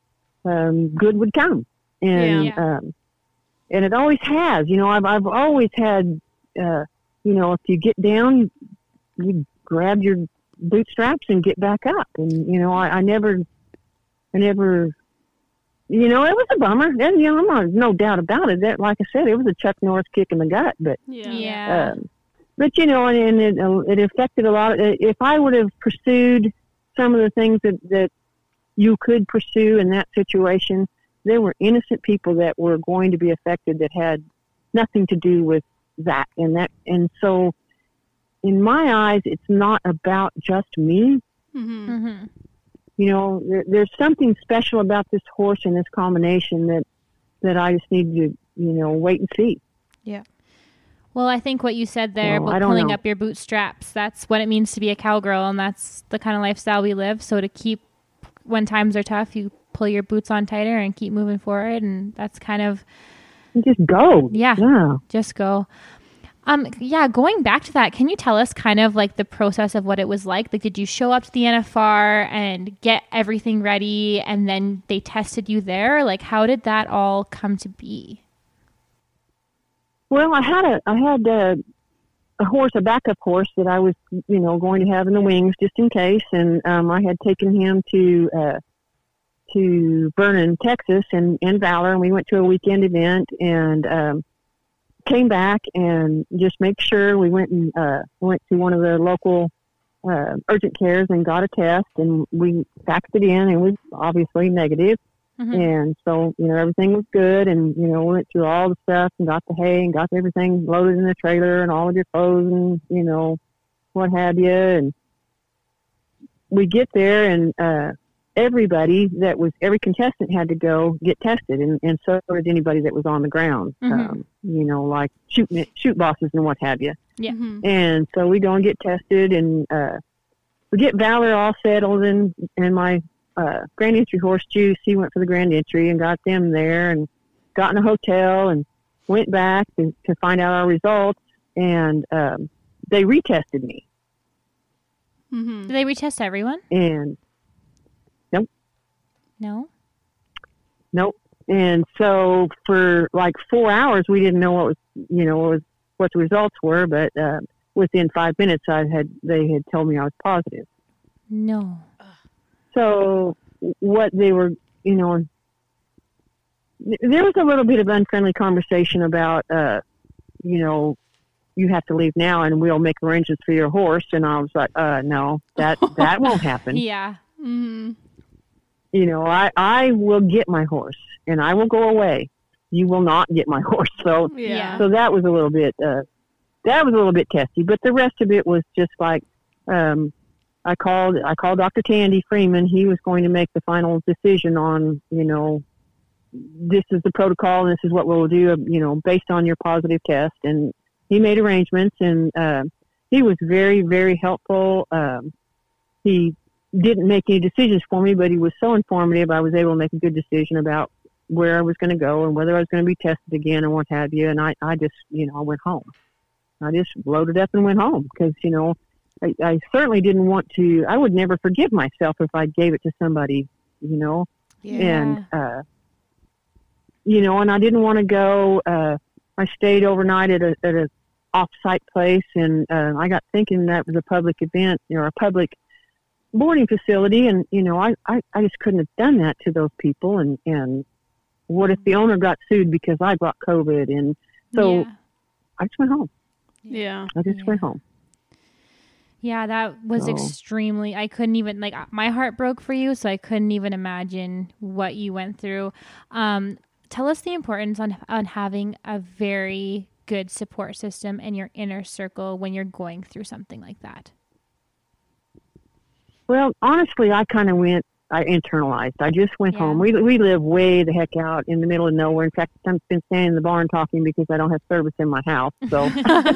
um, good would come, and Yeah. um, and it always has. You know, I've I've always had. Uh, you know, if you get down, you grab your bootstraps and get back up. And you know, I, I never, I never, you know, it was a bummer. And you know, I'm not, no doubt about it. That, like I said, it was a Chuck Norris kick in the gut. But Yeah. Yeah. um, but you know, and, and it it affected a lot. Of, if I would have pursued some of the things that that you could pursue in that situation, there were innocent people that were going to be affected that had nothing to do with that. And that, and so in my eyes, it's not about just me. Mm-hmm. Mm-hmm. You know, there, there's something special about this horse and this combination that, that I just need to, you know, wait and see. Yeah. Well, I think what you said there Well, I about don't pulling know. up your bootstraps, that's what it means to be a cowgirl, and that's the kind of lifestyle we live. So to keep, when times are tough, you pull your boots on tighter and keep moving forward, and that's kind of, And just go. Yeah. Yeah. just go. Um, yeah, going back to that, can you tell us kind of like the process of what it was like? Like, did you show up to the N F R and get everything ready, and then they tested you there? Like, how did that all come to be? Well, I had a, I had a, a horse, a backup horse that I was, you know, going to have in the wings just in case. And, um, I had taken him to, uh, to Vernon, Texas and, and Valor. And we went to a weekend event and, um, came back and just make sure we went and, uh, went to one of the local, uh, urgent cares and got a test, and we faxed it in, and it was obviously negative. Mhm. And so, you know, everything was good, and, you know, we went through all the stuff and got the hay and got everything loaded in the trailer and all of your clothes and, you know, what have you. And we get there, and uh, everybody that was, every contestant had to go get tested, and, and so did anybody that was on the ground, Mhm. um, you know, like shoot, shoot bosses and what have you. Yeah. Mm-hmm. And so we go and get tested, and uh, we get Valor all settled, and, and my uh, Grand Entry horse, Juice, he went for the Grand Entry and got them there and got in a hotel and went back to, to find out our results, and um, they retested me. Mm-hmm. Did they retest everyone? And No. nope. And so for like four hours, we didn't know what was, you know, what, was, what the results were, but uh, within five minutes, I had they had told me I was positive. No. So what they were, you know, there was a little bit of unfriendly conversation about, uh, you know, you have to leave now and we'll make arrangements for your horse. And I was like, uh, no, that, that won't happen. Yeah. Mm-hmm. You know, I, I will get my horse and I will go away. You will not get my horse. So, Yeah. so that was a little bit, uh, that was a little bit testy, but the rest of it was just like, um, I called, I called Doctor Tandy Freeman. He was going to make the final decision on, you know, this is the protocol and this is what we'll do, you know, based on your positive test. And he made arrangements, and, uh, he was very, very helpful. Um, he didn't make any decisions for me, but he was so informative. I was able to make a good decision about where I was going to go and whether I was going to be tested again and what have you. And I, I just, you know, I went home. I just loaded up and went home because, you know, I, I certainly didn't want to, I would never forgive myself if I gave it to somebody, you know, Yeah. and, uh, you know, and I didn't want to go, uh, I stayed overnight at a, at a off-site place, and, uh, I got thinking that was a public event or a public boarding facility. And, you know, I, I, I just couldn't have done that to those people. And, and what if the owner got sued because I brought COVID? And so Yeah. I just went home. Yeah. I just Yeah. went home. Yeah, that was So- extremely, I couldn't even, like, my heart broke for you, so I couldn't even imagine what you went through. Um, tell us the importance on, on having a very good support system in your inner circle when you're going through something like that. Well, honestly, I kind of went, I internalized. I just went Yeah. home. We we live way the heck out in the middle of nowhere. In fact, I've been standing in the barn talking because I don't have service in my house. So,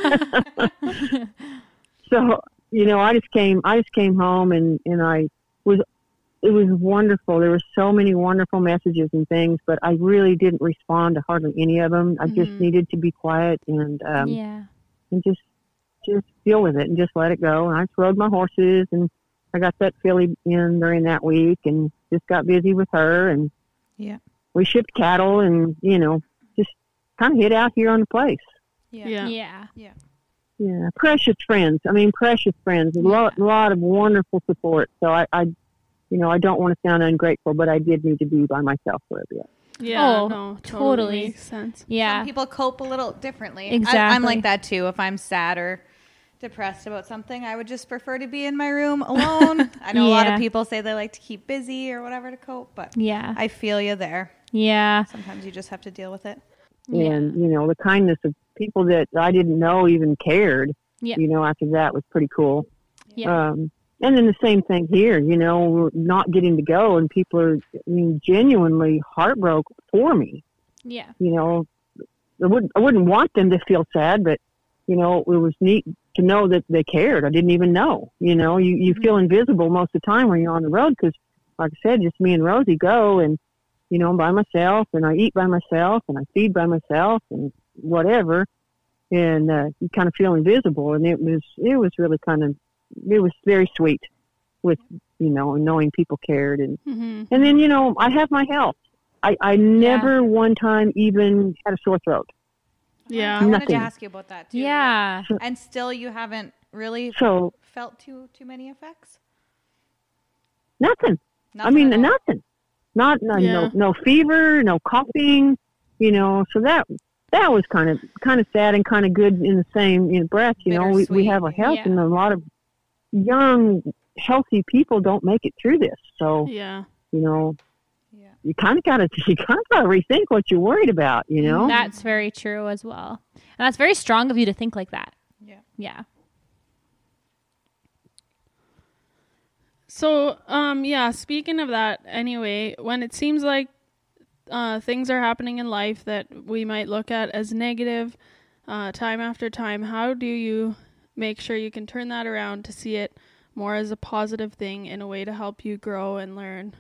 so you know, I just came, I just came home, and and I was, it was wonderful. There were so many wonderful messages and things, but I really didn't respond to hardly any of them. I just Mhm. needed to be quiet and um, Yeah. and just just deal with it and just let it go. And I just rode my horses, and I got that filly in during that week and just got busy with her, and Yeah. we shipped cattle and, you know, just kind of hid out here on the place. Yeah. Yeah. Yeah. Precious friends. I mean, precious friends. A lot, lot of wonderful support. So I, I, you know, I don't want to sound ungrateful, but I did need to be by myself for a bit. Yeah. Oh, no, totally. totally. Makes sense. Yeah. Some people cope a little differently. Exactly. I, I'm like that too. If I'm sad or depressed about something, I would just prefer to be in my room alone. I know a lot Yeah. of people say they like to keep busy or whatever to cope, but Yeah. I feel you there. Yeah. Sometimes you just have to deal with it. And, you know, the kindness of people that I didn't know even cared, Yeah. you know, after that was pretty cool. Yeah. Um, and then the same thing here, you know, we're not getting to go, and people are, I mean, genuinely heartbroken for me. Yeah. You know, I wouldn't, I wouldn't want them to feel sad, but, you know, it was neat to know that they cared. I didn't even know, you know, you, you feel invisible most of the time when you're on the road because, like I said, just me and Rosie go, and, you know, I'm by myself, and I eat by myself, and I feed by myself, and whatever. And uh, you kind of feel invisible, and it was, it was really kind of, it was very sweet with, you know, knowing people cared. And, Mm-hmm. and then, you know, I have my health. I, I never one time even had a sore throat. Yeah. I wanted Nothing. to ask you about that too. Yeah. And still you haven't really So felt too too many effects? nothing. I Nothing mean, at all? nothing. Not, no, Yeah. no, no fever, no coughing, you know, so that, that was kind of, kind of sad and kind of good in the same in breath. You know, we, we Bittersweet. have a health, Yeah. and a lot of young, healthy people don't make it through this. So, Yeah. you know, Yeah. you kind of got to, you kind of got to rethink what you're worried about, you know? That's very true as well. And that's very strong of you to think like that. Yeah. Yeah. So, um, yeah, speaking of that, anyway, when it seems like uh, things are happening in life that we might look at as negative uh, time after time, how do you make sure you can turn that around to see it more as a positive thing in a way to help you grow and learn?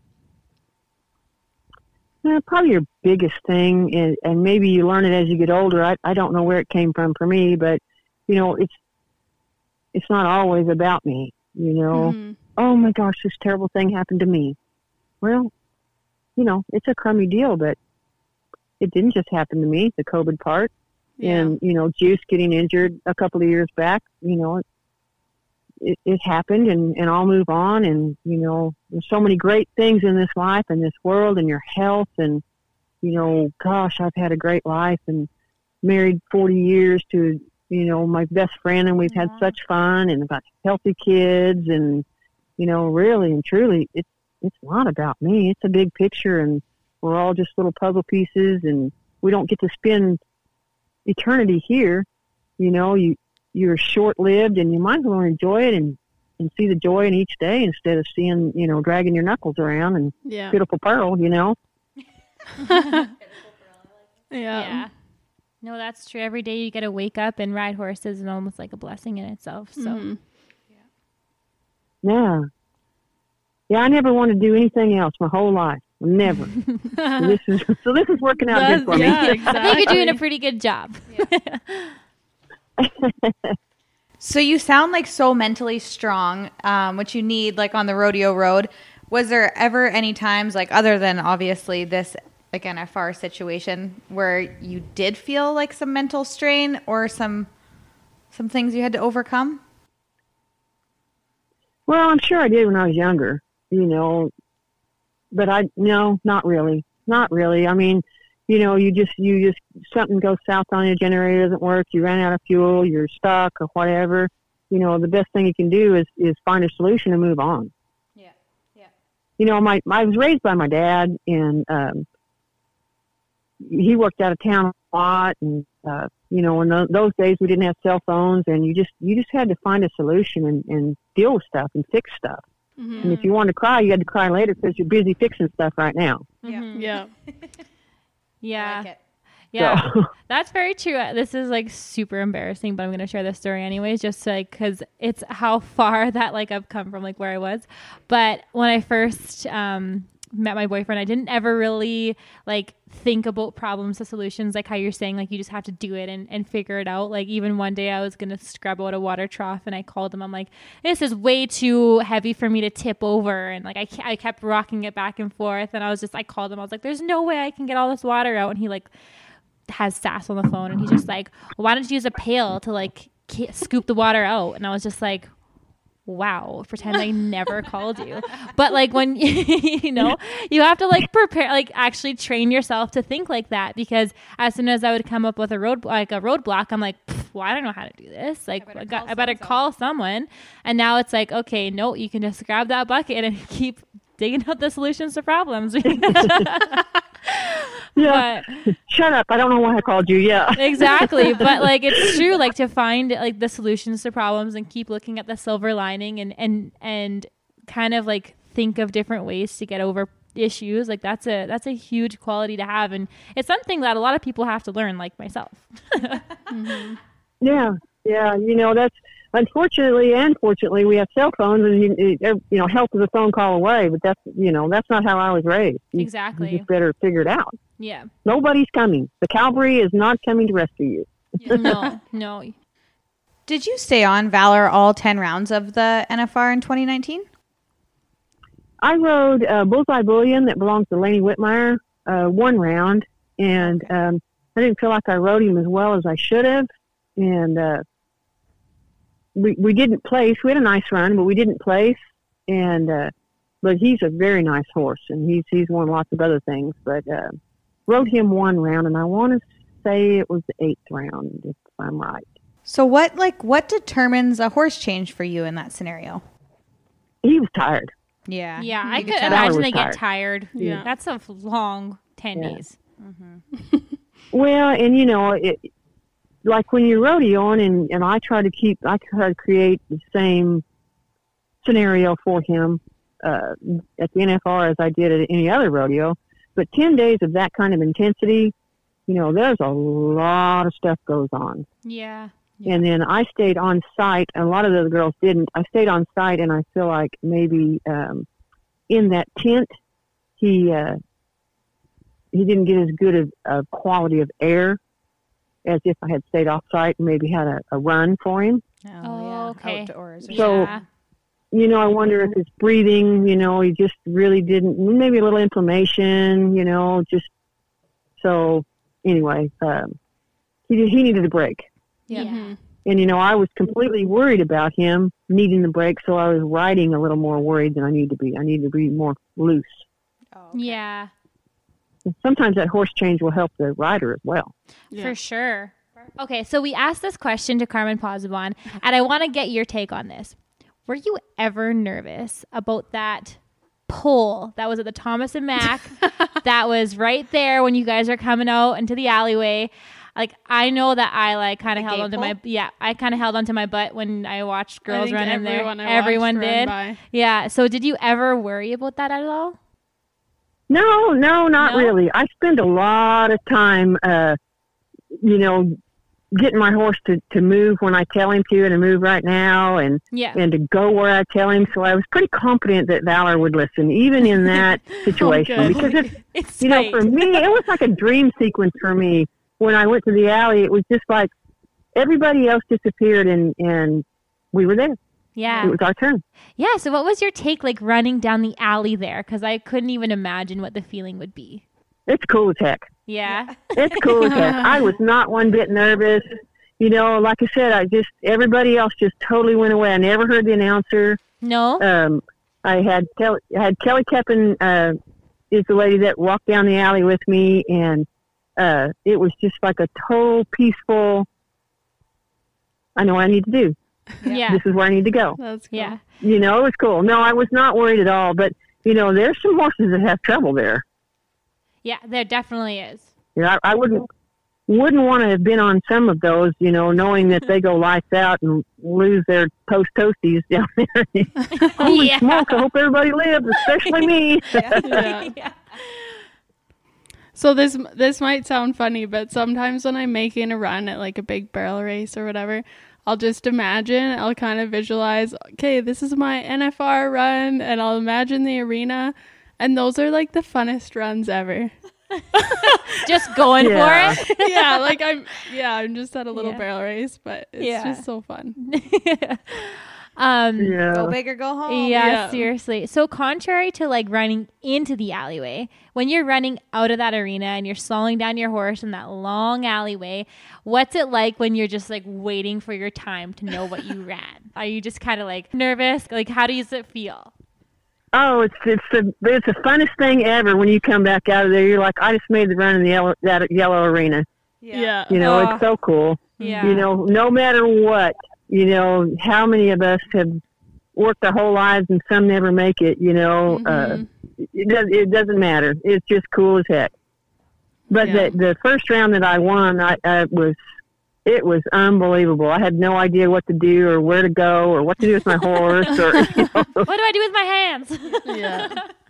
Yeah, probably your biggest thing, is, and maybe you learn it as you get older. I, I don't know where it came from for me, but, you know, it's, it's not always about me, you know? Mhm. Oh my gosh, this terrible thing happened to me. Well, you know, it's a crummy deal, but it didn't just happen to me, the COVID part. Yeah. And, you know, Juice getting injured a couple of years back, you know, it, it, it happened, and, and I'll move on. And, you know, there's so many great things in this life and this world and your health. And, you know, gosh, I've had a great life and married forty years to, you know, my best friend, and we've had such fun, and got healthy kids. And, you know, really and truly, it's, it's not about me. It's a big picture, and we're all just little puzzle pieces, and we don't get to spend eternity here. You know, you, you're short-lived, and you might as well enjoy it and, and see the joy in each day instead of seeing, you know, dragging your knuckles around and Yeah. pitiful pearl, you know. Yeah. Yeah. No, that's true. Every day you get to wake up and ride horses, and almost like a blessing in itself. So Mhm. Yeah. Yeah, I never wanted to do anything else my whole life. Never. so, this is, so this is working out good for That's- yeah, me. I think you're doing a exactly. pretty good job. So you sound like so mentally strong, um, which you need like on the rodeo road. Was there ever any times, like other than obviously this like N F R situation, where you did feel like some mental strain or some some things you had to overcome? Well, I'm sure I did when I was younger, you know, but I no, not really, not really. I mean, you know, you just you just something goes south on your generator, doesn't work, you ran out of fuel, you're stuck or whatever. You know, the best thing you can do is is find a solution and move on. Yeah, yeah. You know, my I was raised by my dad, and um, he worked out of town a lot, and uh, you know, in th- those days we didn't have cell phones, and you just you just had to find a solution and, and deal with stuff and fix stuff. Mm-hmm. And if you wanted to cry, you had to cry later because you're busy fixing stuff right now. Mhm. Yeah. Yeah. I like it. Yeah, So- that's very true. This is like super embarrassing, but I'm going to share this story anyways, just to, like, cause it's how far that like I've come from like where I was. But when I first, um, met my boyfriend, I didn't ever really like think about problems or solutions, like how you're saying, like you just have to do it and, and figure it out. Like even one day I was going to scrub out a water trough and I called him. I'm like, this is way too heavy for me to tip over. And like, I, I kept rocking it back and forth. And I was just, I called him. I was like, there's no way I can get all this water out. And he like has Sass on the phone and he's just like, well, why don't you use a pail to like k- scoop the water out? And I was just like, wow, pretend I never called you. But like when, you know, you have to like prepare, like actually train yourself to think like that, because as soon as I would come up with a road, like a roadblock, I'm like, well, I don't know how to do this. Like I better, I got, call, I better call someone. And now it's like, okay, no, you can just grab that bucket and keep digging out the solutions to problems. Yeah. But, shut up. I don't know why I called you. Yeah. exactly. But like, it's true, like to find like the solutions to problems and keep looking at the silver lining and, and, and kind of like think of different ways to get over issues. Like that's a, that's a huge quality to have. And it's something that a lot of people have to learn, like myself. Mm-hmm. Yeah. Yeah. You know, that's, unfortunately and fortunately, we have cell phones, and you, you know, help is a phone call away. But that's, you know, that's not how I was raised. You, Exactly. You just better figure it out. Yeah. Nobody's coming. The cavalry is not coming to rescue you. No, no. Did you stay on Valor all ten rounds of the N F R in twenty nineteen? I rode uh, Bullseye Bullion that belongs to Laney Whitmire uh, one round, and um, I didn't feel like I rode him as well as I should have, and uh, we we didn't place. We had a nice run, but we didn't place, and uh, but he's a very nice horse, and he's he's won lots of other things, but uh, rode him one round, and I want to say it was the eighth round, if I'm right. So what like what determines a horse change for you in that scenario? He was tired. Yeah. Yeah, I You could tell. imagine was they get tired. tired. Yeah. That's a long ten Yeah. days. Well, and you know, it, like when you're rodeoing, and, and I try to keep, I try to create the same scenario for him uh, at the N F R as I did at any other rodeo. But ten days of that kind of intensity, you know, there's a lot of stuff goes on. Yeah. Yeah. And then I stayed on site, and a lot of the other girls didn't. I stayed on site, and I feel like maybe um, in that tent, he uh, he didn't get as good of a quality of air as if I had stayed off site and maybe had a, a run for him. Oh, okay. Outdoors. or So- Yeah. You know, I wonder if his breathing, you know, he just really didn't, maybe a little inflammation, you know, just so anyway, um, he, he needed a break. Yeah. Mm-hmm. And, you know, I was completely worried about him needing the break, so I was riding a little more worried than I need to be. I need to be more loose. Oh, Yeah. And sometimes that horse change will help the rider as well. Yeah. For sure. Okay, so we asked this question to Carmen Posabon, and I want to get your take on this. Were you ever nervous about that pole that was at the Thomas and Mack that was right there when you guys are coming out into the alleyway? Like, I know that I like kind of The held gate onto pole? my yeah, I kind of held onto my butt when I watched I girls think run in there. everyone I watched Everyone run did. by. Yeah. So did you ever worry about that at all? No, no, not No? really. I spend a lot of time, uh, you know, getting my horse to, to move when I tell him to, and to move right now, and Yeah. and to go where I tell him. So I was pretty confident that Valor would listen, even in that situation, good. because it's, It's you know, great. for me, it was like a dream sequence for me. When I went to the alley, it was just like everybody else disappeared, and, and we were there. Yeah. It was our turn. Yeah. So what was your take like running down the alley there? Because I couldn't even imagine what the feeling would be. It's cool as heck. Yeah. It's cool as heck. I was not one bit nervous. You know, like I said, I just, everybody else just totally went away. I never heard the announcer. No. Um, I had Kelly, I had Kelly Keppen, uh, is the lady that walked down the alley with me, and uh, it was just like a total peaceful, I know what I need to do. Yeah. This is where I need to go. That's cool. Yeah. You know, it was cool. No, I was not worried at all, but, you know, there's some horses that have trouble there. Yeah, there definitely is. You know, I, I wouldn't wouldn't want to have been on some of those, you know, knowing that they go lights out and lose their toast toasties down there. Holy Yeah. smokes, I hope everybody lives, especially me. Yeah. Yeah. So this this might sound funny, but sometimes when I'm making a run at like a big barrel race or whatever, I'll just imagine, I'll kind of visualize, okay, this is my N F R run, and I'll imagine the arena, and those are like the funnest runs ever. Just going Yeah. for it. Yeah, like I'm yeah, I'm just at a little Yeah. barrel race, but it's Yeah. just so fun. um Go Yeah. big or go home. yeah, Yeah. seriously. So contrary to like running into the alleyway, when you're running out of that arena and you're slowing down your horse in that long alleyway, what's it like when you're just like waiting for your time to know what you ran? Are you just kind of like nervous? Like how does it feel? Oh, it's it's the it's the funnest thing ever when you come back out of there. You're like, I just made the run in the yellow, that yellow arena. Yeah. You know, Oh. it's so cool. Yeah. You know, no matter what, you know, how many of us have worked our whole lives and some never make it, you know, Mhm. uh, it, does, it doesn't matter. It's just cool as heck. But Yeah. the, the first round that I won, I, I was, it was unbelievable. I had no idea what to do or where to go or what to do with my horse or, you know. What do I do with my hands? Yeah.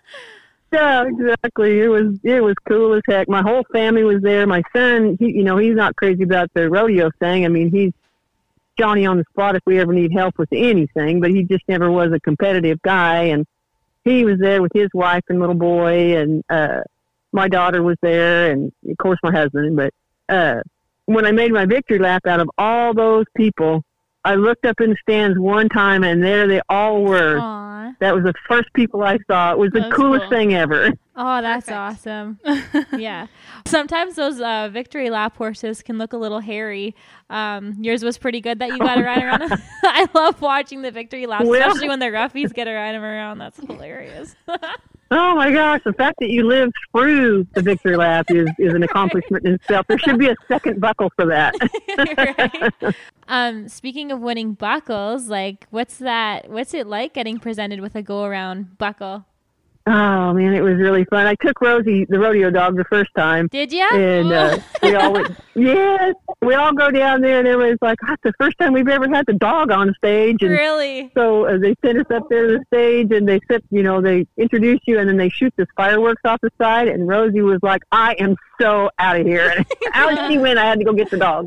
Yeah, exactly. It was it was cool as heck. My whole family was there. My son, he, you know, he's not crazy about the rodeo thing. I mean, he's Johnny on the spot if we ever need help with anything, but he just never was a competitive guy. And he was there with his wife and little boy, and uh, my daughter was there, and of course my husband. But uh, when I made my victory lap, out of all those people, I looked up in the stands one time, and there they all were. Aw. That was the first people I saw. It was the That's coolest cool. thing ever. Oh, that's Perfect. awesome. Yeah. Sometimes those uh, victory lap horses can look a little hairy. Um, yours was pretty good that you got to ride around. I love watching the victory laps, Well- especially when the roughies get to ride them around. That's hilarious. Oh my gosh, the fact that you lived through the victory lap is, is an accomplishment in itself. There should be a second buckle for that. Right? Um, speaking of winning buckles, like what's that? What's it like getting presented with a go around buckle? Oh man, it was really fun. I took Rosie, the rodeo dog, the first time. Did ya? And uh, we all went, yes, we all go down there, and everybody's like, that's the first time we've ever had the dog on stage. And Really? so uh, they sent us up there to the stage, and they sit, you know, they introduce you, and then they shoot this fireworks off the side. And Rosie was like, I am so out of here. And out she went. I had to go get the dog.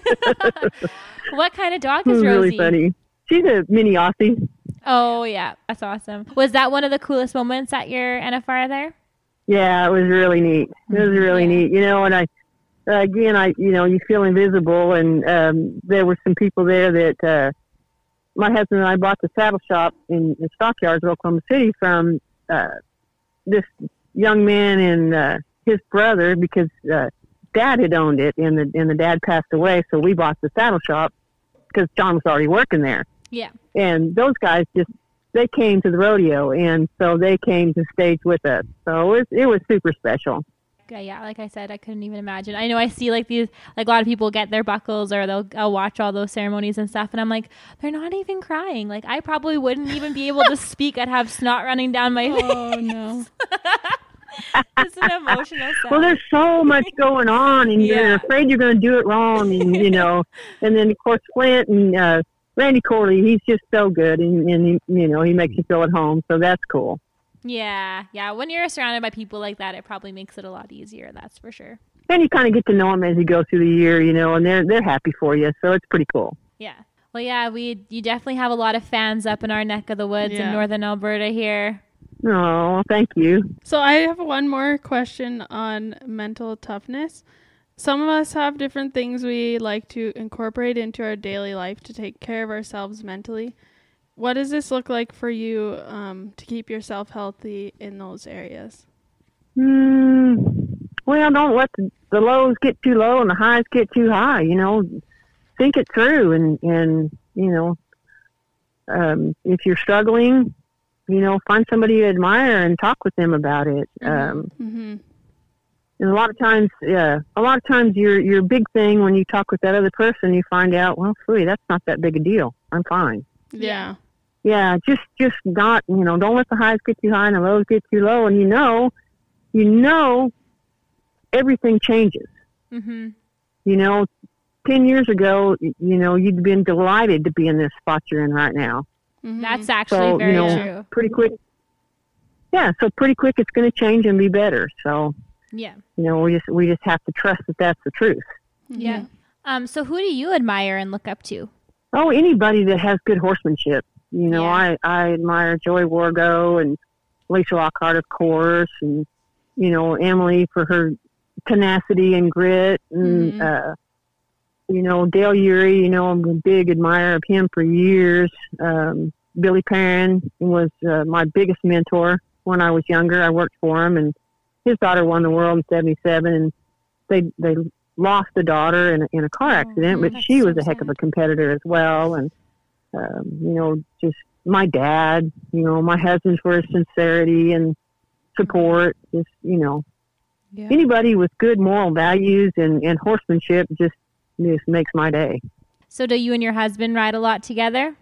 What kind of dog It is was Rosie? really funny. She's a mini Aussie. Oh yeah, that's awesome. Was that one of the coolest moments at your N F R there? Yeah, it was really neat. It was really Yeah. neat. You know, and I, uh, again, I, you know, you feel invisible, and um, there were some people there that uh, my husband and I bought the saddle shop in the stockyards of Oklahoma City from uh, this young man and uh, his brother, because uh, Dad had owned it, and the and the dad passed away, so we bought the saddle shop because John was already working there. Yeah. And those guys just, they came to the rodeo, and so they came to stage with us. So it was, it was super special. Yeah, yeah, like I said, I couldn't even imagine. I know I see like these, like a lot of people get their buckles or they'll I'll watch all those ceremonies and stuff, and I'm like, they're not even crying. Like I probably wouldn't even be able to speak. I'd have snot running down my face. Oh no. It's an emotional stuff. Well, there's so much going on, and Yeah. you're afraid you're going to do it wrong, and you know. And then of course Flint and uh, Randy Corley, he's just so good, and, and he, you know, he makes you feel at home. So that's cool. Yeah, yeah. When you're surrounded by people like that, it probably makes it a lot easier. That's for sure. And you kind of get to know them as you go through the year, you know, and they're they're happy for you. So it's pretty cool. Yeah. Well, yeah, we you definitely have a lot of fans up in our neck of the woods in Yeah. northern Alberta here. Oh, thank you. So I have one more question on mental toughness. Some of us have different things we like to incorporate into our daily life to take care of ourselves mentally. What does this look like for you um, to keep yourself healthy in those areas? Mm, well, don't let the, the lows get too low and the highs get too high. You know, think it through, and and you know, um, if you're struggling, you know, find somebody you admire and talk with them about it. Um, Mm-hmm. and a lot of times, yeah, a lot of times your your big thing when you talk with that other person, you find out, well, sweet, that's not that big a deal. I'm fine. Yeah. Yeah, just just not, you know, don't let the highs get too high and the lows get too low. And you know, you know, everything changes. Mm-hmm. You know, ten years ago, y- you know, you'd been delighted to be in this spot you're in right now. Mhm. That's actually So, very you know, true. pretty quick. Yeah, so pretty quick it's going to change and be better. So, Yeah. you know, we just we just have to trust that that's the truth. Yeah. Um. So who do you admire and look up to? Oh, anybody that has good horsemanship. You know, Yeah. I, I admire Joy Wargo and Lisa Lockhart, of course, and, you know, Emily for her tenacity and grit. And, Mhm. uh, you know, Dale Urey, you know, I'm a big admirer of him for years. Um, Billy Perrin was uh, my biggest mentor when I was younger. I worked for him, and his daughter won the world in seventy-seven, and they they lost a daughter in a, in a car accident, but that's she was so a heck of sad. a competitor as well. And, um, you know, just my dad, you know, my husband for his sincerity and support. Just, you know, Yeah. anybody with good moral values and, and horsemanship just, just makes my day. So do you and your husband ride a lot together?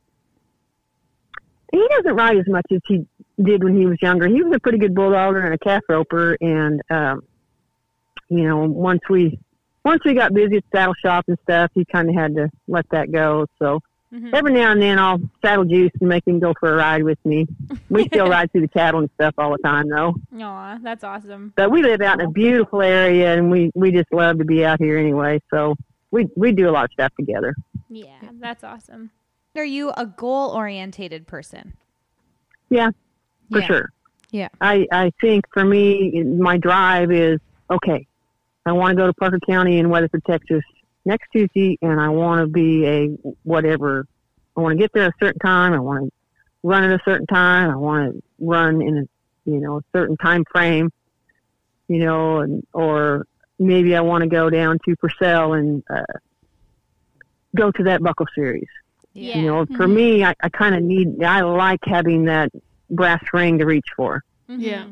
He doesn't ride as much as he did when he was younger. He was a pretty good bulldogger and a calf roper. And, um, you know, once we, once we got busy at saddle shop and stuff, he kind of had to let that go. So Mhm. every now and then I'll saddle Juice and make him go for a ride with me. We still ride through the cattle and stuff all the time though. Aw, that's awesome. But we live out in a beautiful area, and we, we just love to be out here anyway. So we we do a lot of stuff together. Yeah, that's awesome. Are you a goal orientated person? Yeah, for Yeah. sure. Yeah. I, I think for me, my drive is, okay, I want to go to Parker County in Weatherford, Texas next Tuesday, and I want to be a whatever. I want to get there at a certain time. I want to run at a certain time. I want to run in a, you know, a certain time frame, you know, and, or maybe I want to go down to Purcell and uh, go to that buckle series. Yeah. You know, for me, I, I kind of need, I like having that brass ring to reach for. Mhm. Yeah.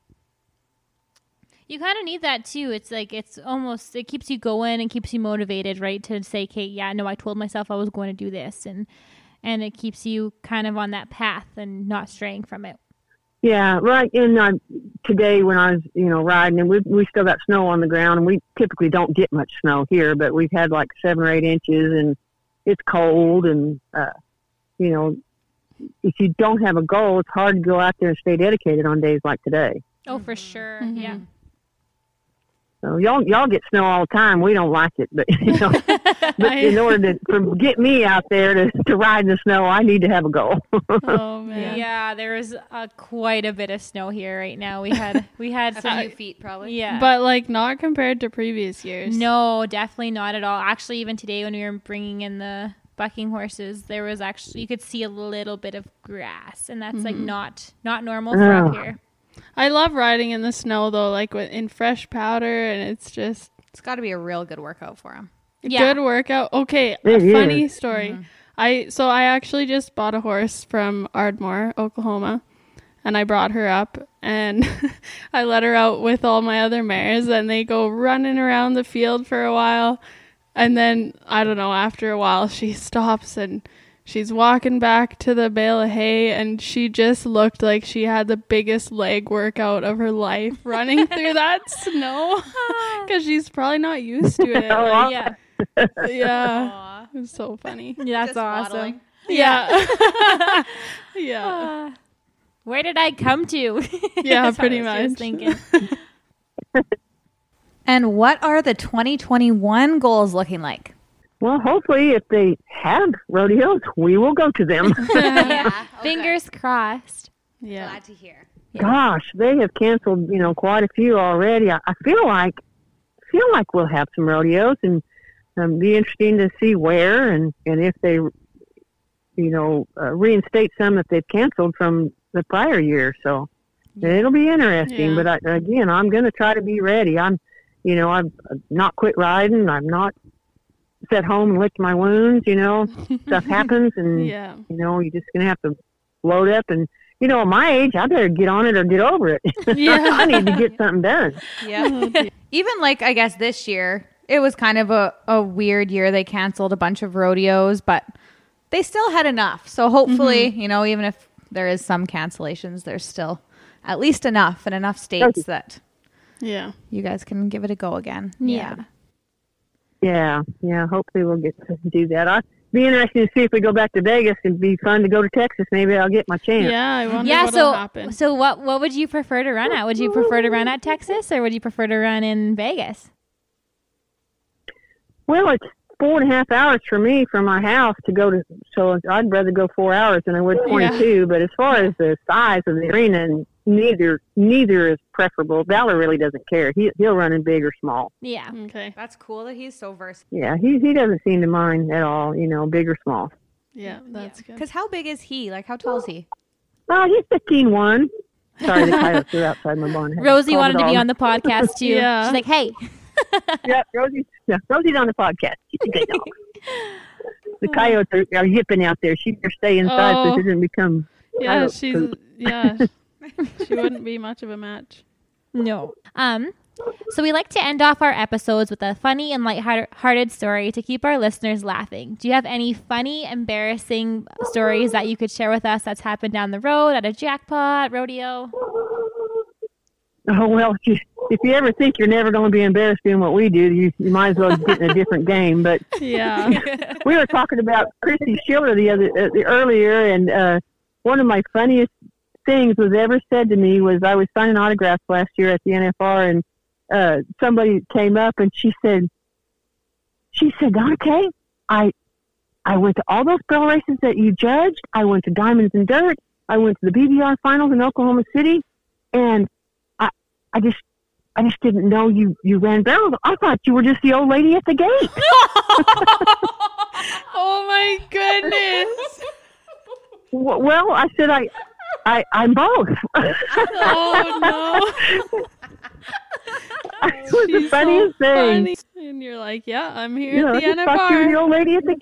You kind of need that too. It's like it's almost it keeps you going and keeps you motivated, right? To say, "Okay, yeah, no, I told myself I was going to do this," and and it keeps you kind of on that path and not straying from it. Yeah, right. And uh, today when I was, you know, riding, and we we still got snow on the ground, and we typically don't get much snow here, but we've had like seven or eight inches, and it's cold, and uh, you know, if you don't have a goal, it's hard to go out there and stay dedicated on days like today. Oh, for sure. Mhm. Yeah. So y'all y'all get snow all the time. We don't like it, but you know, but in order to for, get me out there to to ride in the snow, I need to have a goal. Oh man. Yeah, there is uh, quite a bit of snow here right now. We had we had A some few feet, probably. yeah. But like not compared to previous years. No, definitely not at all. Actually, even today when we were bringing in the bucking horses, there was actually you could see a little bit of grass, and that's like not not normal for up Oh. here. I love riding in the snow though, like with, in fresh powder, and it's just It's got to be a real good workout for him. a Yeah. good workout. Okay, a It funny is. story. I so I actually just bought a horse from Ardmore, Oklahoma, and I brought her up, and I let her out with all my other mares, and they go running around the field for a while, and then I don't know, after a while she stops and she's walking back to the bale of hay, and she just looked like she had the biggest leg workout of her life running through that snow because she's probably not used to it. Oh, Like, Yeah, yeah, Aw. it was so funny. that's Just awesome. waddling. Yeah. yeah. Uh, where did I come to? Yeah, That's what pretty I was much. thinking. And what are the twenty twenty-one goals looking like? Well, hopefully, if they have rodeos, we will go to them. Yeah. Fingers crossed. Yeah. to hear. Gosh, they have canceled, you know, quite a few already. I, I feel like feel like we'll have some rodeos, and um, be interesting to see where and, and if they, you know, uh, reinstate some that they've canceled from the prior year. So it'll be interesting. Yeah. But I, again, I'm going to try to be ready. I'm, you know, I've not quit riding. I'm not sat home and licked my wounds. You know, stuff happens, and Yeah. you know, you're just going to have to load up. And you know, at my age, I better get on it or get over it. Yeah. I need to get something done. Yeah. Even like, I guess this year, it was kind of a, a weird year. They canceled a bunch of rodeos, but they still had enough. So hopefully, Mm-hmm. you know, even if there is some cancellations, there's still at least enough in enough states that Yeah. you guys can give it a go again. Yeah. Yeah, yeah. Hopefully, we'll get to do that. I'd be interested to see if we go back to Vegas. It'd be fun to go to Texas. Maybe I'll get my chance. Yeah. I wonder Yeah. what'll So, happen. so what, what would you prefer to run at? Would you prefer to run at Texas or would you prefer to run in Vegas? Well, it's four and a half hours for me from my house to go to. So I'd rather go four hours than I would twenty-two. But as far as the size of the arena, neither neither is preferable. Valor really doesn't care. He he'll run in big or small. Yeah. Okay. That's cool that he's so versatile. Yeah, he he doesn't seem to mind at all. You know, big or small. Yeah. That's good. Because how big is he? Like, how tall is he? Oh, he's fifteen one. Sorry, the coyotes are outside my barn. Rosie Call wanted the to be dog. on the podcast too. Yeah. She's like, hey. Yeah, Rosie. Yeah, Rosie's on the podcast. She's a good dog. The coyotes are, are yipping out there. She better stay inside so Oh. she doesn't become. Yeah. coyote She's, poop. yeah. She wouldn't be much of a match. No. Um, so we like to end off our episodes with a funny and lighthearted story to keep our listeners laughing. Do you have any funny, embarrassing stories that you could share with us that's happened down the road at a jackpot, rodeo? Oh well, if you, if you ever think you're never going to be embarrassed doing what we do, you you might as well get in a different game. But Yeah. we were talking about Chrissy Schiller the other uh, the earlier, and uh, one of my funniest things was ever said to me was I was signing autographs last year at the N F R, and uh, somebody came up and she said, she said, okay, I I went to all those barrel races that you judged. I went to Diamonds and Dirt. I went to the B B R finals in Oklahoma City, and I I just I just didn't know you you ran barrels. I thought you were just the old lady at the gate. Oh my goodness. W- Well, I said I, I, I'm both. Oh no. It was the She's funniest so thing. funny. And you're like, yeah, I'm here You know, at I the just N F thought you were the R. old lady at the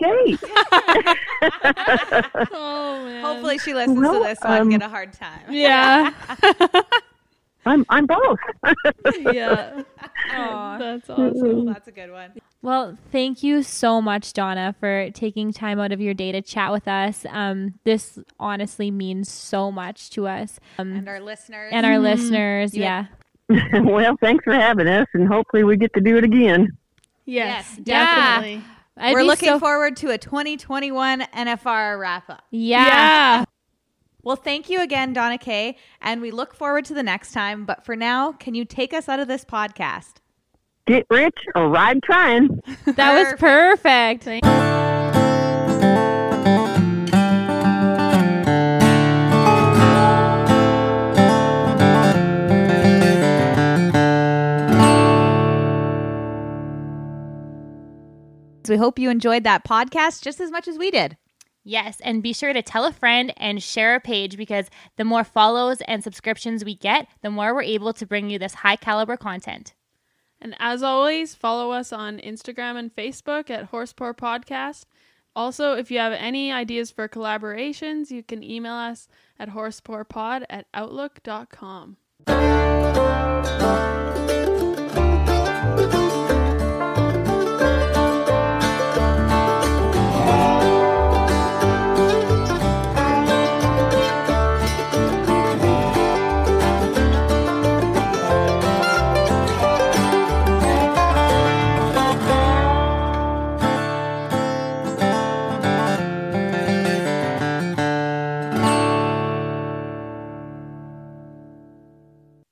gate. Oh man. Hopefully she listens Well, to this so I um, get a hard time. Yeah. I'm, I'm both. Yeah. Aw. That's awesome. That's a good one. Well, thank you so much, Donna, for taking time out of your day to chat with us. Um, this honestly means so much to us um, And our listeners. and our listeners. Yeah. Yeah. Well, thanks for having us, and hopefully we get to do it again. Yes, Yes, definitely. I'd We're be looking so- forward to a twenty twenty-one N F R wrap-up. Yeah. Yeah. Well, thank you again, Donna Kay, and we look forward to the next time. But for now, can you take us out of this podcast? Get rich or ride trying. That was perfect. Thank- We hope you enjoyed that podcast just as much as we did. Yes, and be sure to tell a friend and share a page because the more follows and subscriptions we get, the more we're able to bring you this high caliber content. And as always, follow us on Instagram and Facebook at Horsepower Podcast. Also, if you have any ideas for collaborations, you can email us at horsepowerpod at outlook dot com.